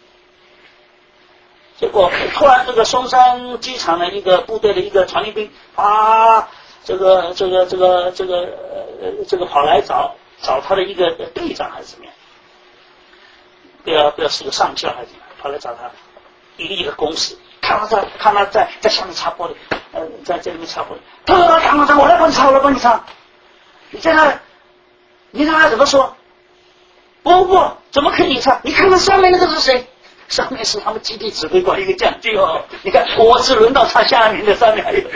结果突然这个松山机场的一个部队的一个传令兵这个跑来找他的一个队长还是怎么样？不要是个上校还是怎么样？跑来找他一个公司，看他在下面擦玻璃，在这里面擦玻璃。他说：“赶快，我来帮你擦，我来帮你擦。” 你在那，你让他怎么说？不，怎么可以唱？你看看上面那个是谁？上面是他们基地指挥官一个将军哦。你看我是轮到他下面的，上面还有。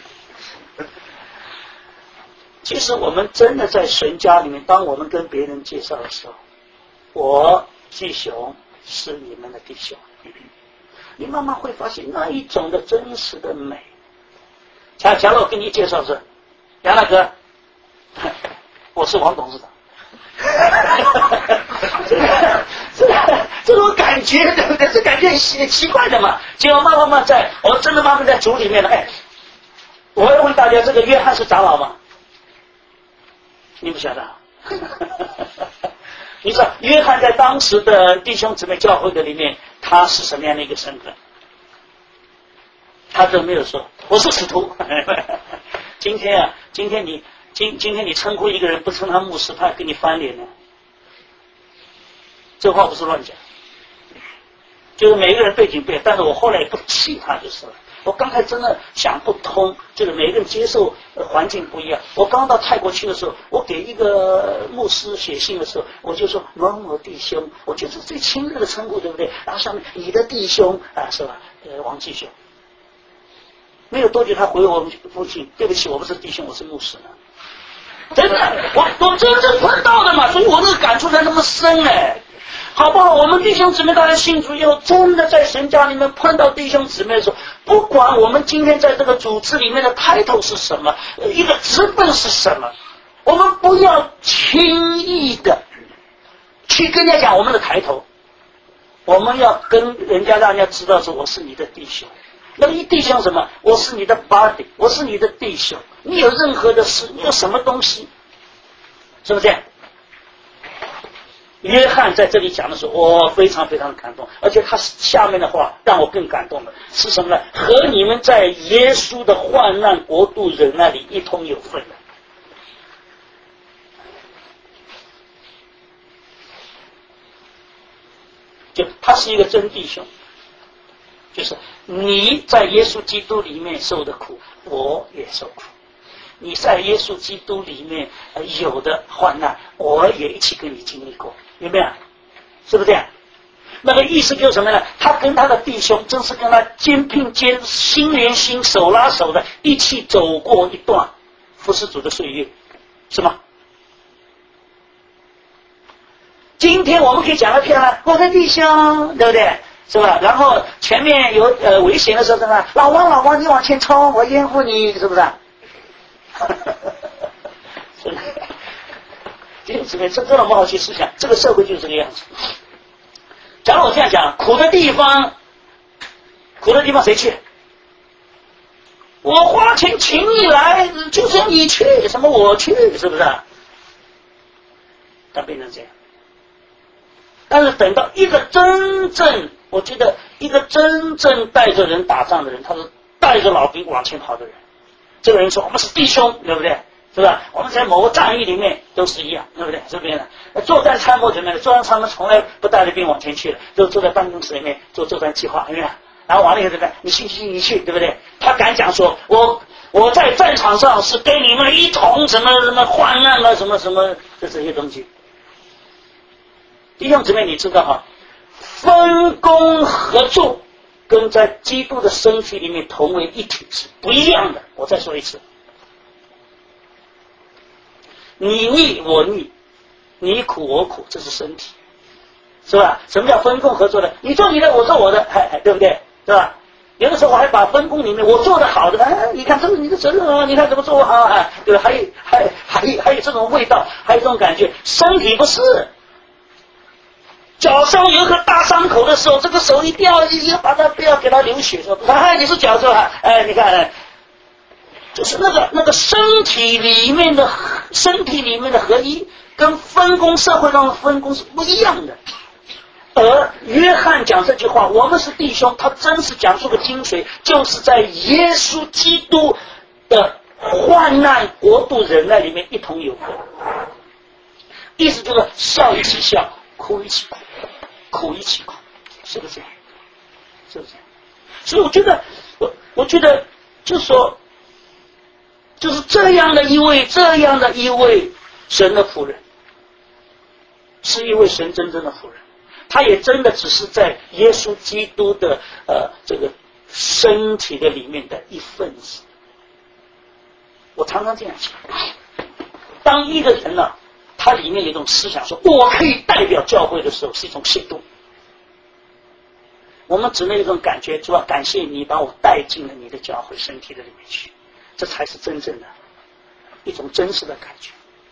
其实我们真的在神家里面，当我们跟别人介绍的时候，我弟兄是你们的弟兄，你慢慢会发现那一种的真实的美。假如我跟你介绍是杨大哥，我是王董事长。这种感觉对不对？这感觉很奇怪的嘛。结果慢慢在，我真的慢慢在主里面了。我要问大家，这个约翰是长老吗？你不晓得？你知道约翰在当时的弟兄姊妹教会的里面，他是什么样的一个身份？他都没有说我是使徒。今天你称呼一个人不称他牧师，他给你翻脸呢。这话不是乱讲，就是每个人背景不一样，但是我后来也不气他就是了。我刚才真的想不通，就是每个人接受环境不一样。我刚到泰国去的时候，我给一个牧师写信的时候，我就说某某弟兄，我就是最亲热的称呼，对不对？然后上面你的弟兄是吧？王继兄。没有多久，他回我们父亲，对不起，我不是弟兄，我是牧师呢。真的，我真正碰到的嘛，所以我这个感触才那么深好不好？我们弟兄姊妹大家信主以后，真的在神家里面碰到弟兄姊妹的时候，不管我们今天在这个组织里面的title是什么，一个职分是什么，我们不要轻易的去跟人家讲我们的抬头，我们要跟人家让人家知道说我是你的弟兄。那么一弟兄什么？我是你的 body， 我是你的弟兄。你有任何的事，你有什么东西，是不是这样？约翰在这里讲的时候，我非常非常的感动，而且他下面的话让我更感动的是什么呢？和你们在耶稣的患难国度人那里一同有份的。就他是一个真弟兄，就是你在耶稣基督里面受的苦，我也受苦。你在耶稣基督里面有的患难，我也一起跟你经历过，有没有？是不是这样？那个意思就是什么呢？他跟他的弟兄真是跟他肩并肩、心连心、手拉手的，一起走过一段服侍主的岁月，是吗？今天我们可以讲得漂亮，我的弟兄，对不对？是吧？然后前面有危险的时候，什么？老王，你往前冲，我掩护你，是不是？弟兄姊妹，这我们好去思想，这个社会就是这个样子。假如我这样讲，苦的地方谁去？我花钱请你来，就是你去，什么我去，是不是？它变成这样。但是等到一个真正，我觉得一个真正带着人打仗的人，他是带着老兵往前跑的人。这个人说我们是弟兄，对不对？是吧？我们在某个战役里面都是一样，对不对？这边的作战参谋怎么样？作战参谋从来不带着兵往前去的，就坐在办公室里面做作战计划，对不对？然后完了以后怎么样？你信你去，对不对？他敢讲说我在战场上是跟你们一同什么患难了，什么这些东西。弟兄姊妹，你知道哈，分工合作跟在基督的身体里面同为一体是不一样的。我再说一次，你逆我逆，你苦我苦，这是身体，是吧？什么叫分工合作呢？你做你的，我做我的，对不对？是吧？有的时候我还把分工里面我做的好的，你看这是你的责任啊，你看怎么做啊？对吧？还有这种味道，还有这种感觉，身体不是。脚上有一个大伤口的时候，这个手一掉，你把它不要给它流血，说你是脚是吧？你看，就是那个身体里面的合一，跟分工社会上的分工是不一样的。而约翰讲这句话，我们是弟兄，他真是讲出个精髓，就是在耶稣基督的患难国度人那里面一同有份。意思就是笑一起笑，哭一起哭，苦一起苦，是不是？是不是？所以我觉得就是说， 就是这样的一位神的仆人，是一位神真正的仆人，他也真的只是在耶稣基督的这个身体的里面的一份子。我常常这样想，当一个人呢，他里面有一种思想说我可以代表教会的时候，是一种信动。我们只能有一种感觉，主要感谢你把我带进了你的教会身体的里面去，这才是真正的一种真实的感觉。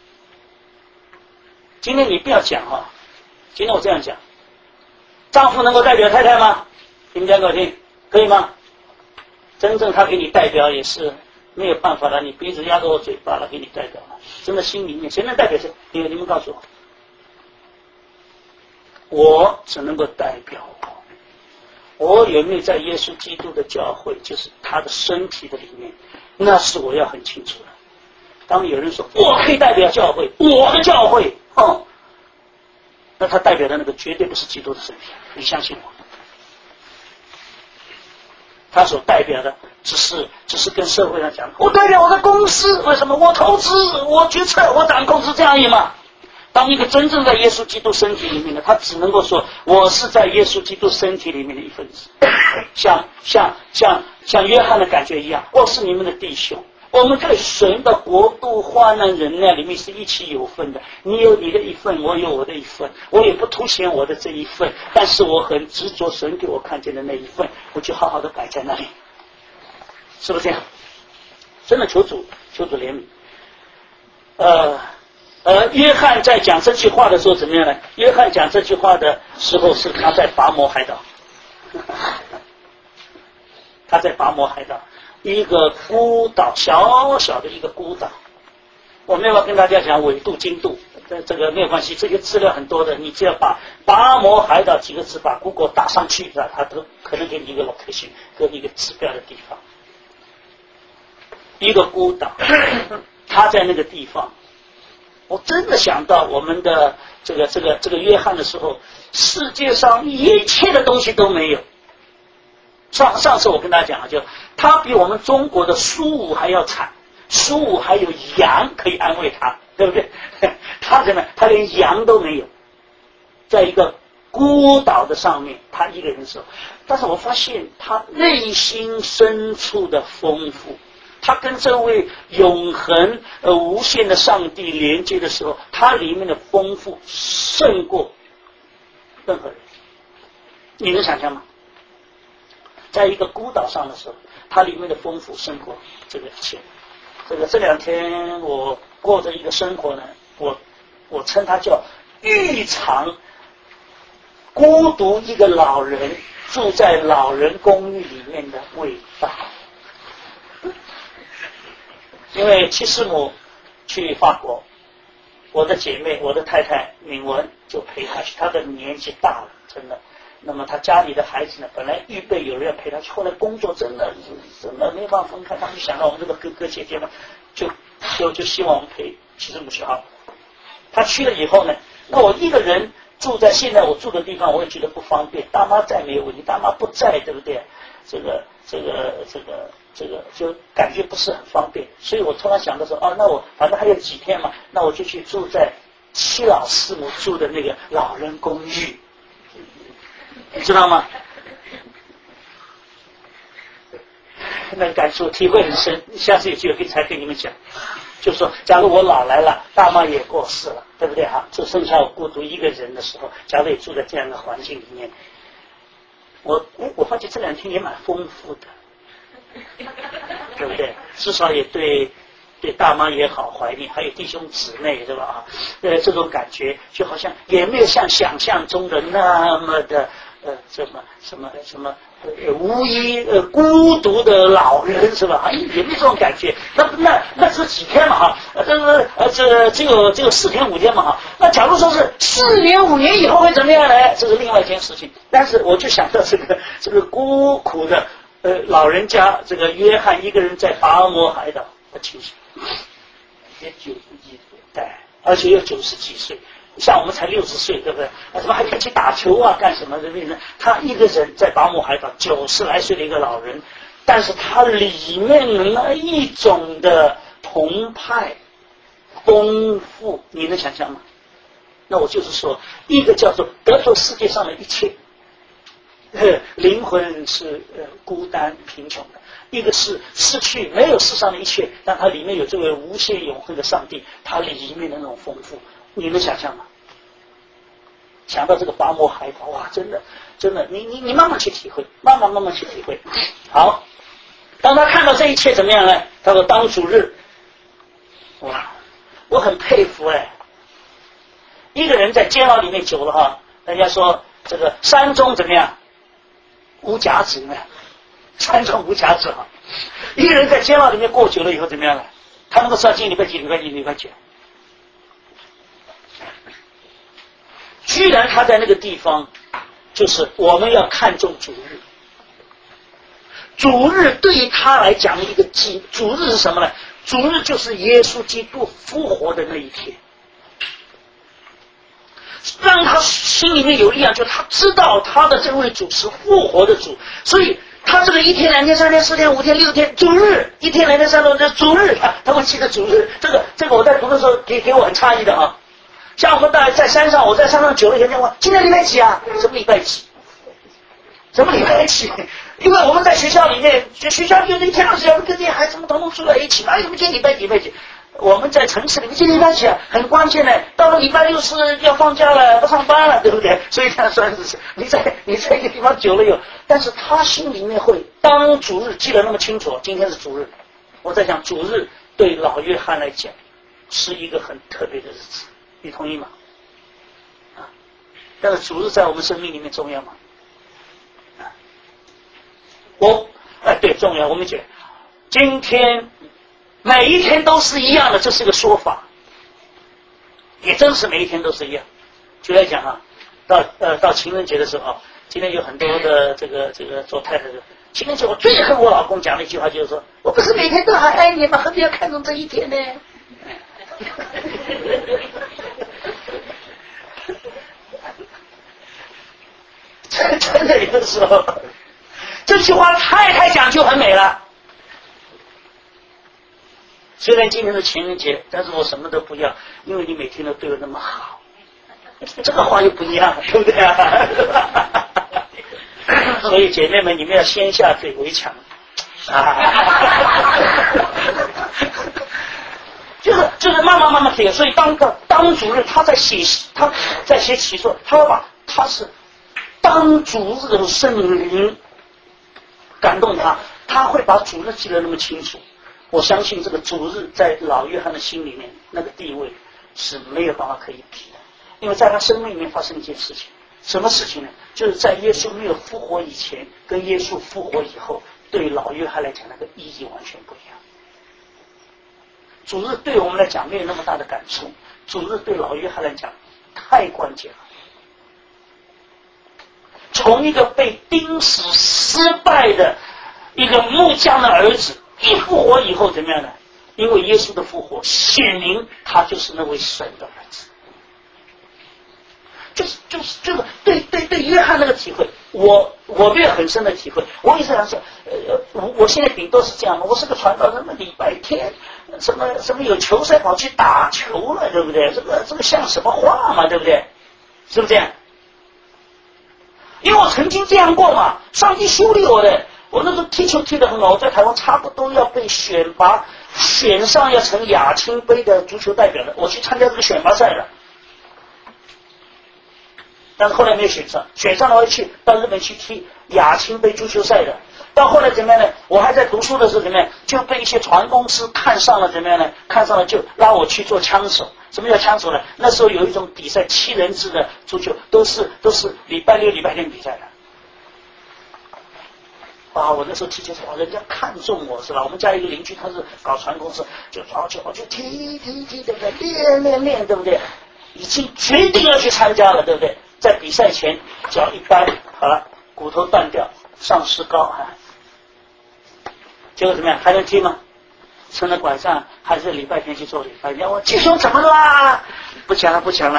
今天你不要讲哈，今天我这样讲，丈夫能够代表太太吗？你们讲给我听，可以吗？真正他给你代表也是没有办法了，你鼻子压着我嘴巴了，给你代表了。真的心里面谁能代表谁？你们告诉我，我只能够代表我有没有在耶稣基督的教会，就是他的身体的里面，那是我要很清楚的。当有人说我可以代表教会，我的教会那他代表的那个绝对不是基督的身体，你相信我。他所代表的只是跟社会上讲，我代表我的公司，为什么我投资，我决策，我掌控，是这样而已嘛。当一个真正在耶稣基督身体里面的，他只能够说我是在耶稣基督身体里面的一份子，像约翰的感觉一样，我是你们的弟兄，我们在神的国度患难忍耐里面是一起有份的，你有你的一份，我有我的一份，我也不凸显我的这一份，但是我很执着神给我看见的那一份，我就好好的摆在那里，是不是这样？真的求主怜悯。约翰在讲这句话的时候怎么样呢？约翰讲这句话的时候是他在拔摩海岛，他在拔摩海岛，一个孤岛，小小的一个孤岛。我没有跟大家讲纬度、经度，这个没有关系，这些资料很多的，你只要把拔摩海岛几个字把 Google 打上去，它都可能给你一个 location， 给你一个指标的地方。一个孤岛，他在那个地方。我真的想到我们的这个约翰的时候，世界上一切的东西都没有。上次我跟大家讲了，就他比我们中国的苏武还要惨，苏武还有羊可以安慰他，对不对？他怎么他连羊都没有，在一个孤岛的上面，他一个人的时候，但是我发现他内心深处的丰富。他跟这位永恒无限的上帝连接的时候，他里面的丰富胜过任何人。你能想象吗？在一个孤岛上的时候，它里面的丰富胜过这个一切。这两天我过着一个生活呢，我称它叫浴场孤独一个老人住在老人公寓里面的味道。因为七师母去法国，我的姐妹，我的太太敏文就陪她去，她的年纪大了，真的。那么她家里的孩子呢，本来预备有人要陪她去，后来工作真的没办法分开，他们就想到我们这个哥哥姐姐们，就希望我们陪七师母去好。她去了以后呢，那我一个人住在现在我住的地方，我也觉得不方便。大妈在没有问题，大妈不在，对不对？这个就感觉不是很方便，所以我突然想到说，那我反正还有几天嘛，那我就去住在七老师母住的那个老人公寓，你知道吗？那感触体会很深，下次有机会才跟你们讲。就是说，假如我老来了，大妈也过世了，对不对哈？就剩下我孤独一个人的时候，假如也住在这样的环境里面，我发现这两天也蛮丰富的。对不对？至少也对大妈也好怀念，还有弟兄姊妹，对吧？这种感觉就好像也没有像想象中的那么的什么无依孤独的老人，是吧？也没这种感觉。那是几天嘛哈？这只有4天5天嘛哈？那假如说是4年5年以后会怎么样呢？这是另外一件事情。但是我就想到这个孤苦的。老人家这个约翰一个人在拔摩海岛的情形，也91岁，而且有90几岁，像我们才60岁，对不对？怎么还可以去打球啊？干什么的呢？他一个人在拔摩海岛，90来岁的一个老人，但是他里面那一种的澎湃、丰富，你能想象吗？那我就是说，一个叫做得着世界上的一切，灵魂是孤单贫穷的；一个是失去没有世上的一切，但它里面有这位无限永恒的上帝，它里面的那种丰富，你能想象吗？想到这个巴摩海岛，哇，真的，你慢慢去体会，慢慢去体会。好，当他看到这一切怎么样呢？他说：“当主日，哇，我很佩服哎。一个人在监牢里面久了哈，人家说这个山中怎么样？无甲子呢？山中无甲子哈。一个人在监牢里面过久了以后怎么样呢？他能够知道今天礼拜几、礼拜几。居然他在那个地方，就是我们要看重主日。主日对于他来讲的一个主日是什么呢？主日就是耶稣基督复活的那一天。让他心里面有力量，就他知道他的这位主是复活的主，所以他这个1天、2天、3天、4天、5天、6天，主日1天、2天、3天，主日他会记得主日。这个我在读的时候给我很诧异的啊。像我们大家在山上，我在山上久了以后，今天礼拜几啊？什么礼拜几？什么礼拜几？因为我们在学校里面，学校就是1天20小时，跟这些孩子们统统住在一起，哪有什么今天礼拜几？我们在城市里面，今天礼拜几啊？很关键的，到了礼拜6是要放假了，要上班了，对不对？所以他算是你在一个地方久了有，但是他心里面会当主日记得那么清楚，今天是主日。我在讲主日对老约翰来讲是一个很特别的日子，你同意吗？啊，但是主日在我们生命里面重要吗？啊，对，重要。我们讲今天。每一天都是一样的，这是个说法，也真是每一天都是一样。就来讲啊，到情人节的时候啊，今天有很多的这个做太太的情人节，我最恨我老公讲的一句话，就是说我不是每天都还爱你吗？何必要看重这一天呢？真的有的时候，这句话太讲究很美了。虽然今天是情人节，但是我什么都不要，因为你每天都对我那么好。这个话又不一样，对不对啊？所以姐妹们，你们要先下嘴为强啊！就是慢慢体验。所以当主日他在写启示，他会把他是当主日的圣灵感动他会把主日记得那么清楚。我相信这个主日在老约翰的心里面那个地位是没有办法可以比的，因为在他生命里面发生一件事情，什么事情呢？就是在耶稣没有复活以前跟耶稣复活以后，对老约翰来讲那个意义完全不一样。主日对我们来讲没有那么大的感触，主日对老约翰来讲太关键了。从一个被钉死失败的一个木匠的儿子，一复活以后怎么样呢？因为耶稣的复活显明他就是那位神的儿子。就是这个对约翰那个体会，我没有很深的体会。我也是想说，我现在顶多是这样，我是个传道人，礼拜天什么有球赛跑去打球了，对不对？这个像什么话嘛，对不对？是不是这样？因为我曾经这样过嘛，上帝修理我的。我那时候踢球踢得很好，我在台湾差不多要被选上要成亚青杯的足球代表的，我去参加这个选拔赛了，但是后来没有选上，选上了我去到日本去踢亚青杯足球赛的。到后来怎么样呢？我还在读书的时候怎么样，就被一些船公司看上了，怎么样呢？看上了就拉我去做枪手。什么叫枪手呢？那时候有一种比赛7人制的足球，都是礼拜6、礼拜天比赛的。我那时候踢球人家看中我是吧？我们家一个邻居他是搞船公司，就踢，对不对？练，对不对？已经决定要去参加了，对不对？在比赛前脚一掰，好了，骨头断掉，上石膏结果怎么样？还能踢吗？撑着拐杖，还是礼拜天去做礼拜天。我弟兄怎么了啊？不讲了。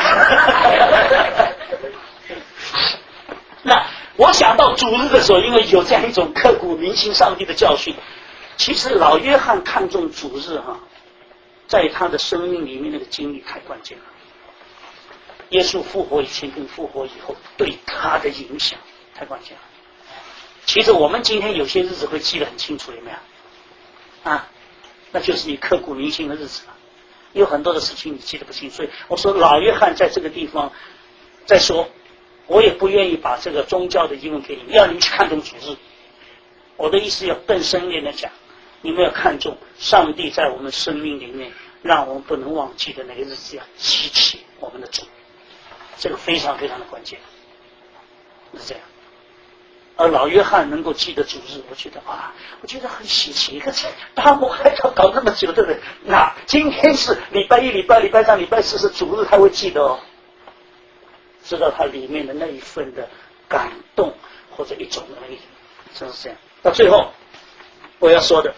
那我想到主日的时候，因为有这样一种刻骨铭心上帝的教训，其实老约翰看重主日在他的生命里面那个经历太关键了。耶稣复活以前跟复活以后对他的影响太关键了。其实我们今天有些日子会记得很清楚，有没有？啊，那就是你刻骨铭心的日子了。有很多的事情你记得不清，所以我说老约翰在这个地方再说，我也不愿意把这个宗教的英文给你们，要你们去看重主日。我的意思要更深一点的讲，你们要看重上帝在我们生命里面让我们不能忘记的那个日子，要记起我们的主，这个非常非常的关键，是这样。而老约翰能够记得主日，我觉得很稀奇。可是大摩还要搞那么久的人，那今天是礼拜一、礼拜三、礼拜四是主日，他会记得哦，知道他里面的那一份的感动或者一种的那个，是不是这样？到最后我要说的，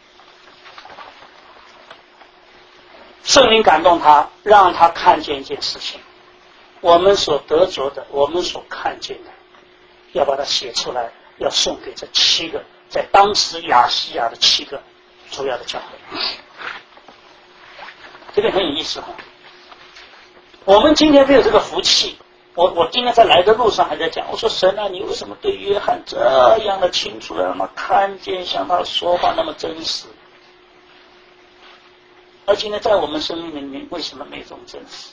圣灵感动他，让他看见一件事情，我们所得着的，我们所看见的，要把它写出来，要送给这7个在当时亚细亚的7个主要的教会。这个很有意思哈。我们今天没有这个福气，我今天在来的路上还在讲，我说神啊，你为什么对约翰这样的清楚，让他看见像他说话那么真实？而且呢，在我们生命里面为什么没这种真实？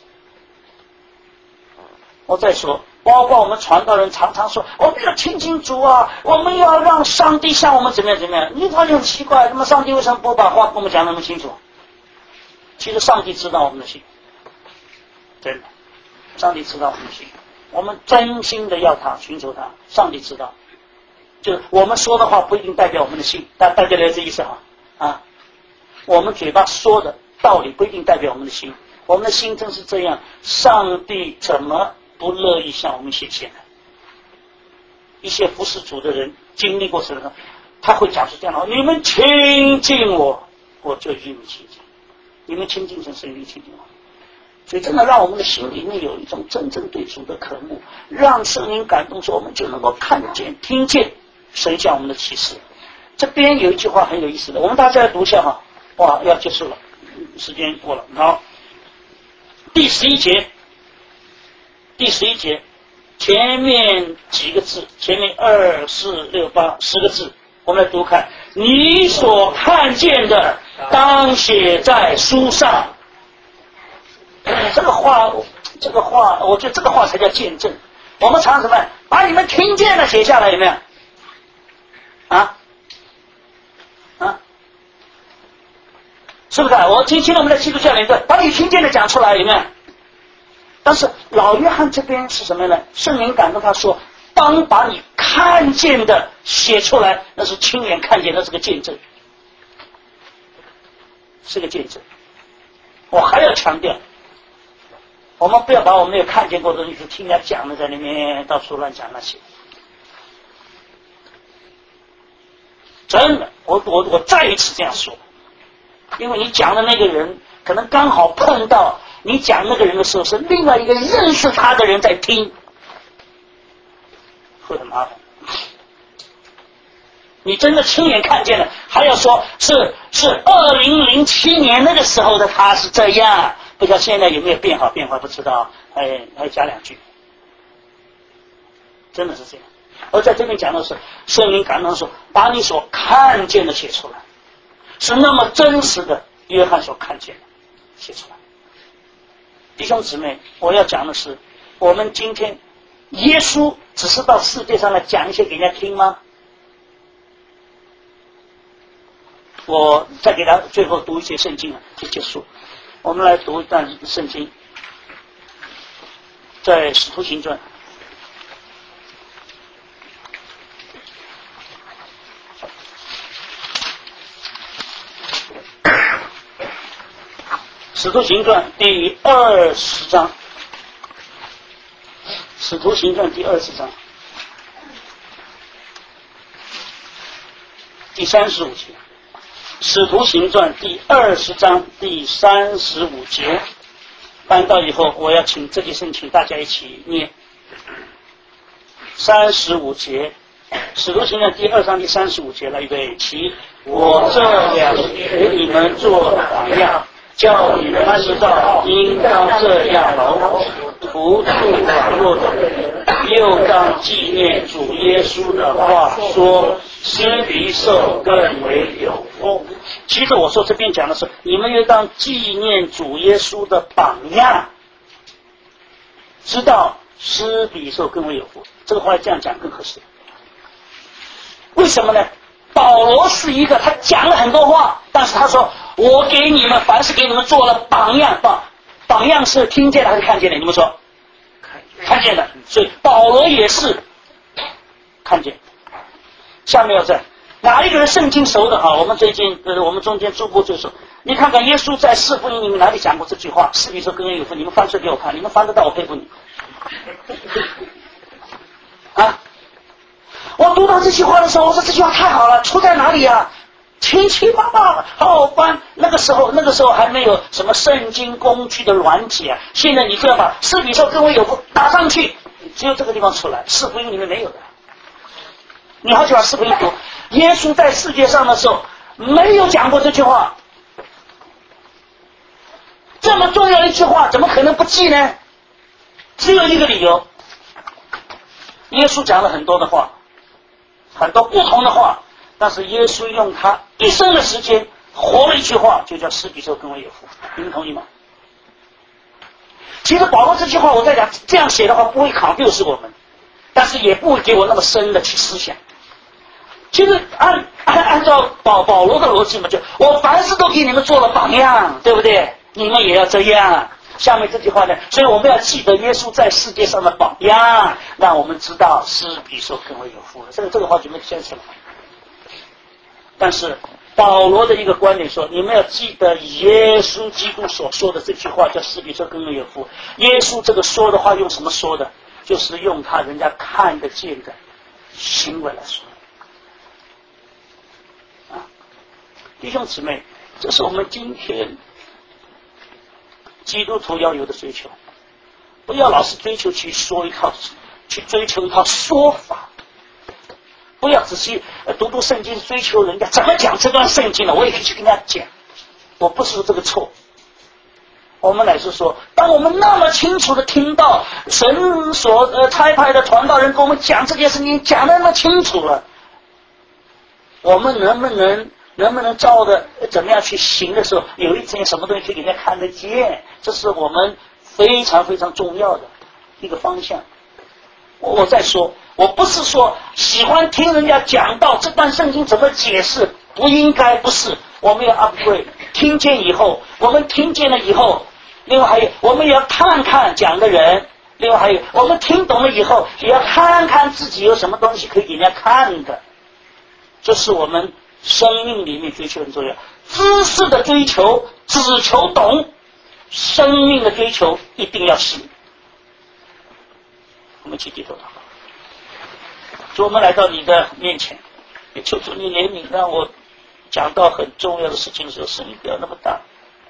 我再说，包括我们传道人常常说我们要亲近主啊，我们要让上帝向我们怎么样怎么样。你发现很奇怪，那么上帝为什么不把话跟我们讲那么清楚？其实上帝知道我们的心，真的，上帝知道我们的心，我们真心的要他，寻求他，上帝知道。就是我们说的话不一定代表我们的心，大家了解这意思哈？啊，我们嘴巴说的道理不一定代表我们的心，我们的心真是这样，上帝怎么不乐意向我们显现呢？一些服侍主的人经历过什么，他会讲出这样的话：你们亲近我，我就与你们亲近；你们亲近神，神与你亲近我。所以真的让我们的心里面有一种真正对主的渴慕，让圣灵感动，说我们就能够看见、听见神向我们的启示。这边有一句话很有意思的，我们大家来读一下哈。哇，要结束了，时间过了。好，第11节。第11节前面几个字，前面2、4、6、8 10个字，我们来读看。你所看见的，当写在书上。这个话，我觉得这个话才叫见证。我们常什么？把你们听见的写下来，有没有？是不是？我听了我们的基督教领队，把你听见的讲出来，有没有？但是老约翰这边是什么呢？圣灵感动他说，当把你看见的写出来，那是亲眼看见，那是个见证，是个见证。我还要强调，我们不要把我们没有看见过的东西听人家讲的在里面到处乱讲那些。真的，我再一次这样说，因为你讲的那个人可能刚好碰到你讲那个人的时候是另外一个认识他的人在听，会很麻烦。你真的亲眼看见了，还要说是2007年那个时候的他是这样，不知道现在有没有变好，不知道，还加2句，真的是这样。而在这边讲的是圣灵感动说，把你所看见的写出来，是那么真实的约翰所看见的写出来。弟兄姊妹，我要讲的是，我们今天耶稣只是到世界上来讲一些给人家听吗？我再给他最后读一些圣经就结束。我们来读一段圣经，在使徒行传使徒行传第20章，使徒行传第20章第35节，使徒行传第20章第35节。翻到以后，我要请这节圣请大家一起念35节，使徒行传第2章第35节，来预备起。我这两给你们做榜样， 叫你们知道应当这样劳苦处网络的，又当纪念主耶稣的话说，施比受更为有福。其实我说这边讲的是，你们又当纪念主耶稣的榜样，知道施比受更为有福。这个话这样讲更合适。为什么呢？保罗是一个，他讲了很多话，但是他说我给你们凡是给你们做了榜样。榜样是听见的还是看见的？你们说看见的，所以保罗也是看见。下面要在哪一个人圣经熟的我们最近我们中间逐步就说，你看看耶稣在四福音里面哪里讲过这句话，施比受更为有福。你们翻出来给我看，你们翻得到我佩服你啊！我读到这句话的时候，我说这句话太好了，出在哪里啊？千七八八好好翻。那个时候还没有什么圣经工具的软体啊。现在你就要把施比受更为有福打上去，只有这个地方出来，四福音里面没有的。你好，去把四福音读。耶稣在世界上的时候没有讲过这句话，这么重要的一句话，怎么可能不记呢？只有一个理由，耶稣讲了很多的话，很多不同的话，但是耶稣用他一生的时间活了一句话，就叫施比受更为有福。你们同意吗？其实保罗这句话我在讲，这样写的话不会confuse我们，但是也不会给我那么深的去思想。其实按照保罗的逻辑嘛，就我凡事都给你们做了榜样，对不对？你们也要这样。下面这句话呢，所以我们要记得耶稣在世界上的榜样，让我们知道施比受更为有福。这个话就没先起来。但是保罗的一个观点说，你们要记得耶稣基督所说的这句话叫施比受更为有福。耶稣这个说的话用什么说的？就是用他人家看得见的行为来说。弟兄姊妹，这是我们今天基督徒要有的追求，不要老是追求去追求一套说法，不要仔细读圣经，追求人家怎么讲这段圣经了，我也可以去跟人家讲。我不是说这个错，我们乃是说，当我们那么清楚的听到神所差派的传道人跟我们讲这件事情，讲得那么清楚了，我们能不能照着怎么样去行的时候，有一件什么东西可以给人家看得见，这是我们非常非常重要的一个方向。我再说，我不是说喜欢听人家讲到这段圣经怎么解释，不应该，不是。我们要 upgrade， 听见以后，我们听见了以后，另外还有我们也要看看讲的人，另外还有我们听懂了以后，也要看看自己有什么东西可以给人家看的。这是我们生命里面追求很重要。知识的追求只求懂，生命的追求一定要行。我们去低头祷告。主，我们来到你的面前，也求主你怜悯，让我讲到很重要的事情的时候，声音不要那么大。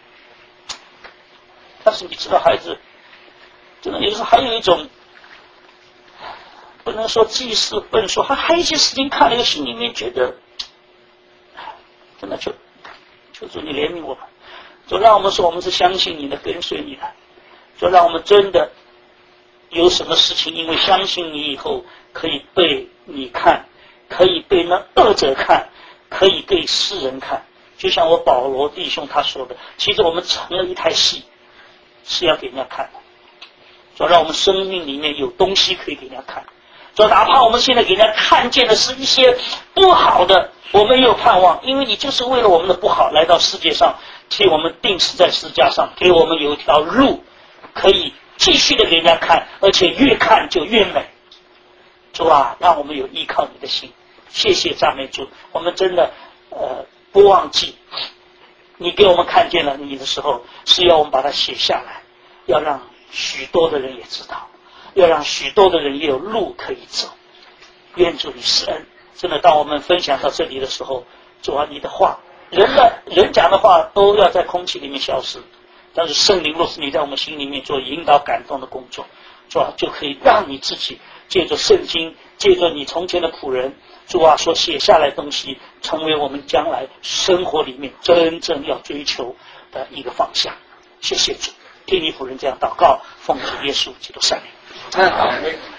但是你知道，孩子真的有时候还有一种，不能说记事笨拙，还有一些事情看了以后心里面觉得，真的求主你怜悯我们，就让我们说我们是相信你的，跟随你的，就让我们真的有什么事情因为相信你以后可以被你看，可以被那恶者看，可以被世人看。就像我保罗弟兄他说的，其实我们成了一台戏，是要给人家看的，就让我们生命里面有东西可以给人家看，就哪怕我们现在给人家看见的是一些不好的，我们也有盼望，因为你就是为了我们的不好来到世界上，替我们钉死在十字架上，给我们有一条路可以继续的给人家看，而且越看就越美。主啊，让我们有依靠你的心。谢谢赞美主，我们真的不忘记你给我们看见了你的时候，是要我们把它写下来，要让许多的人也知道，要让许多的人也有路可以走。愿主你施恩。真的当我们分享到这里的时候，主啊，你的话，人讲的话都要在空气里面消失，但是圣灵若是你在我们心里面做引导感动的工作，主啊，就可以让你自己借着圣经，借着你从前的仆人，主啊所写下来的东西，成为我们将来生活里面真正要追求的一个方向。谢谢主，听你仆人这样祷告，奉主耶稣基督圣名。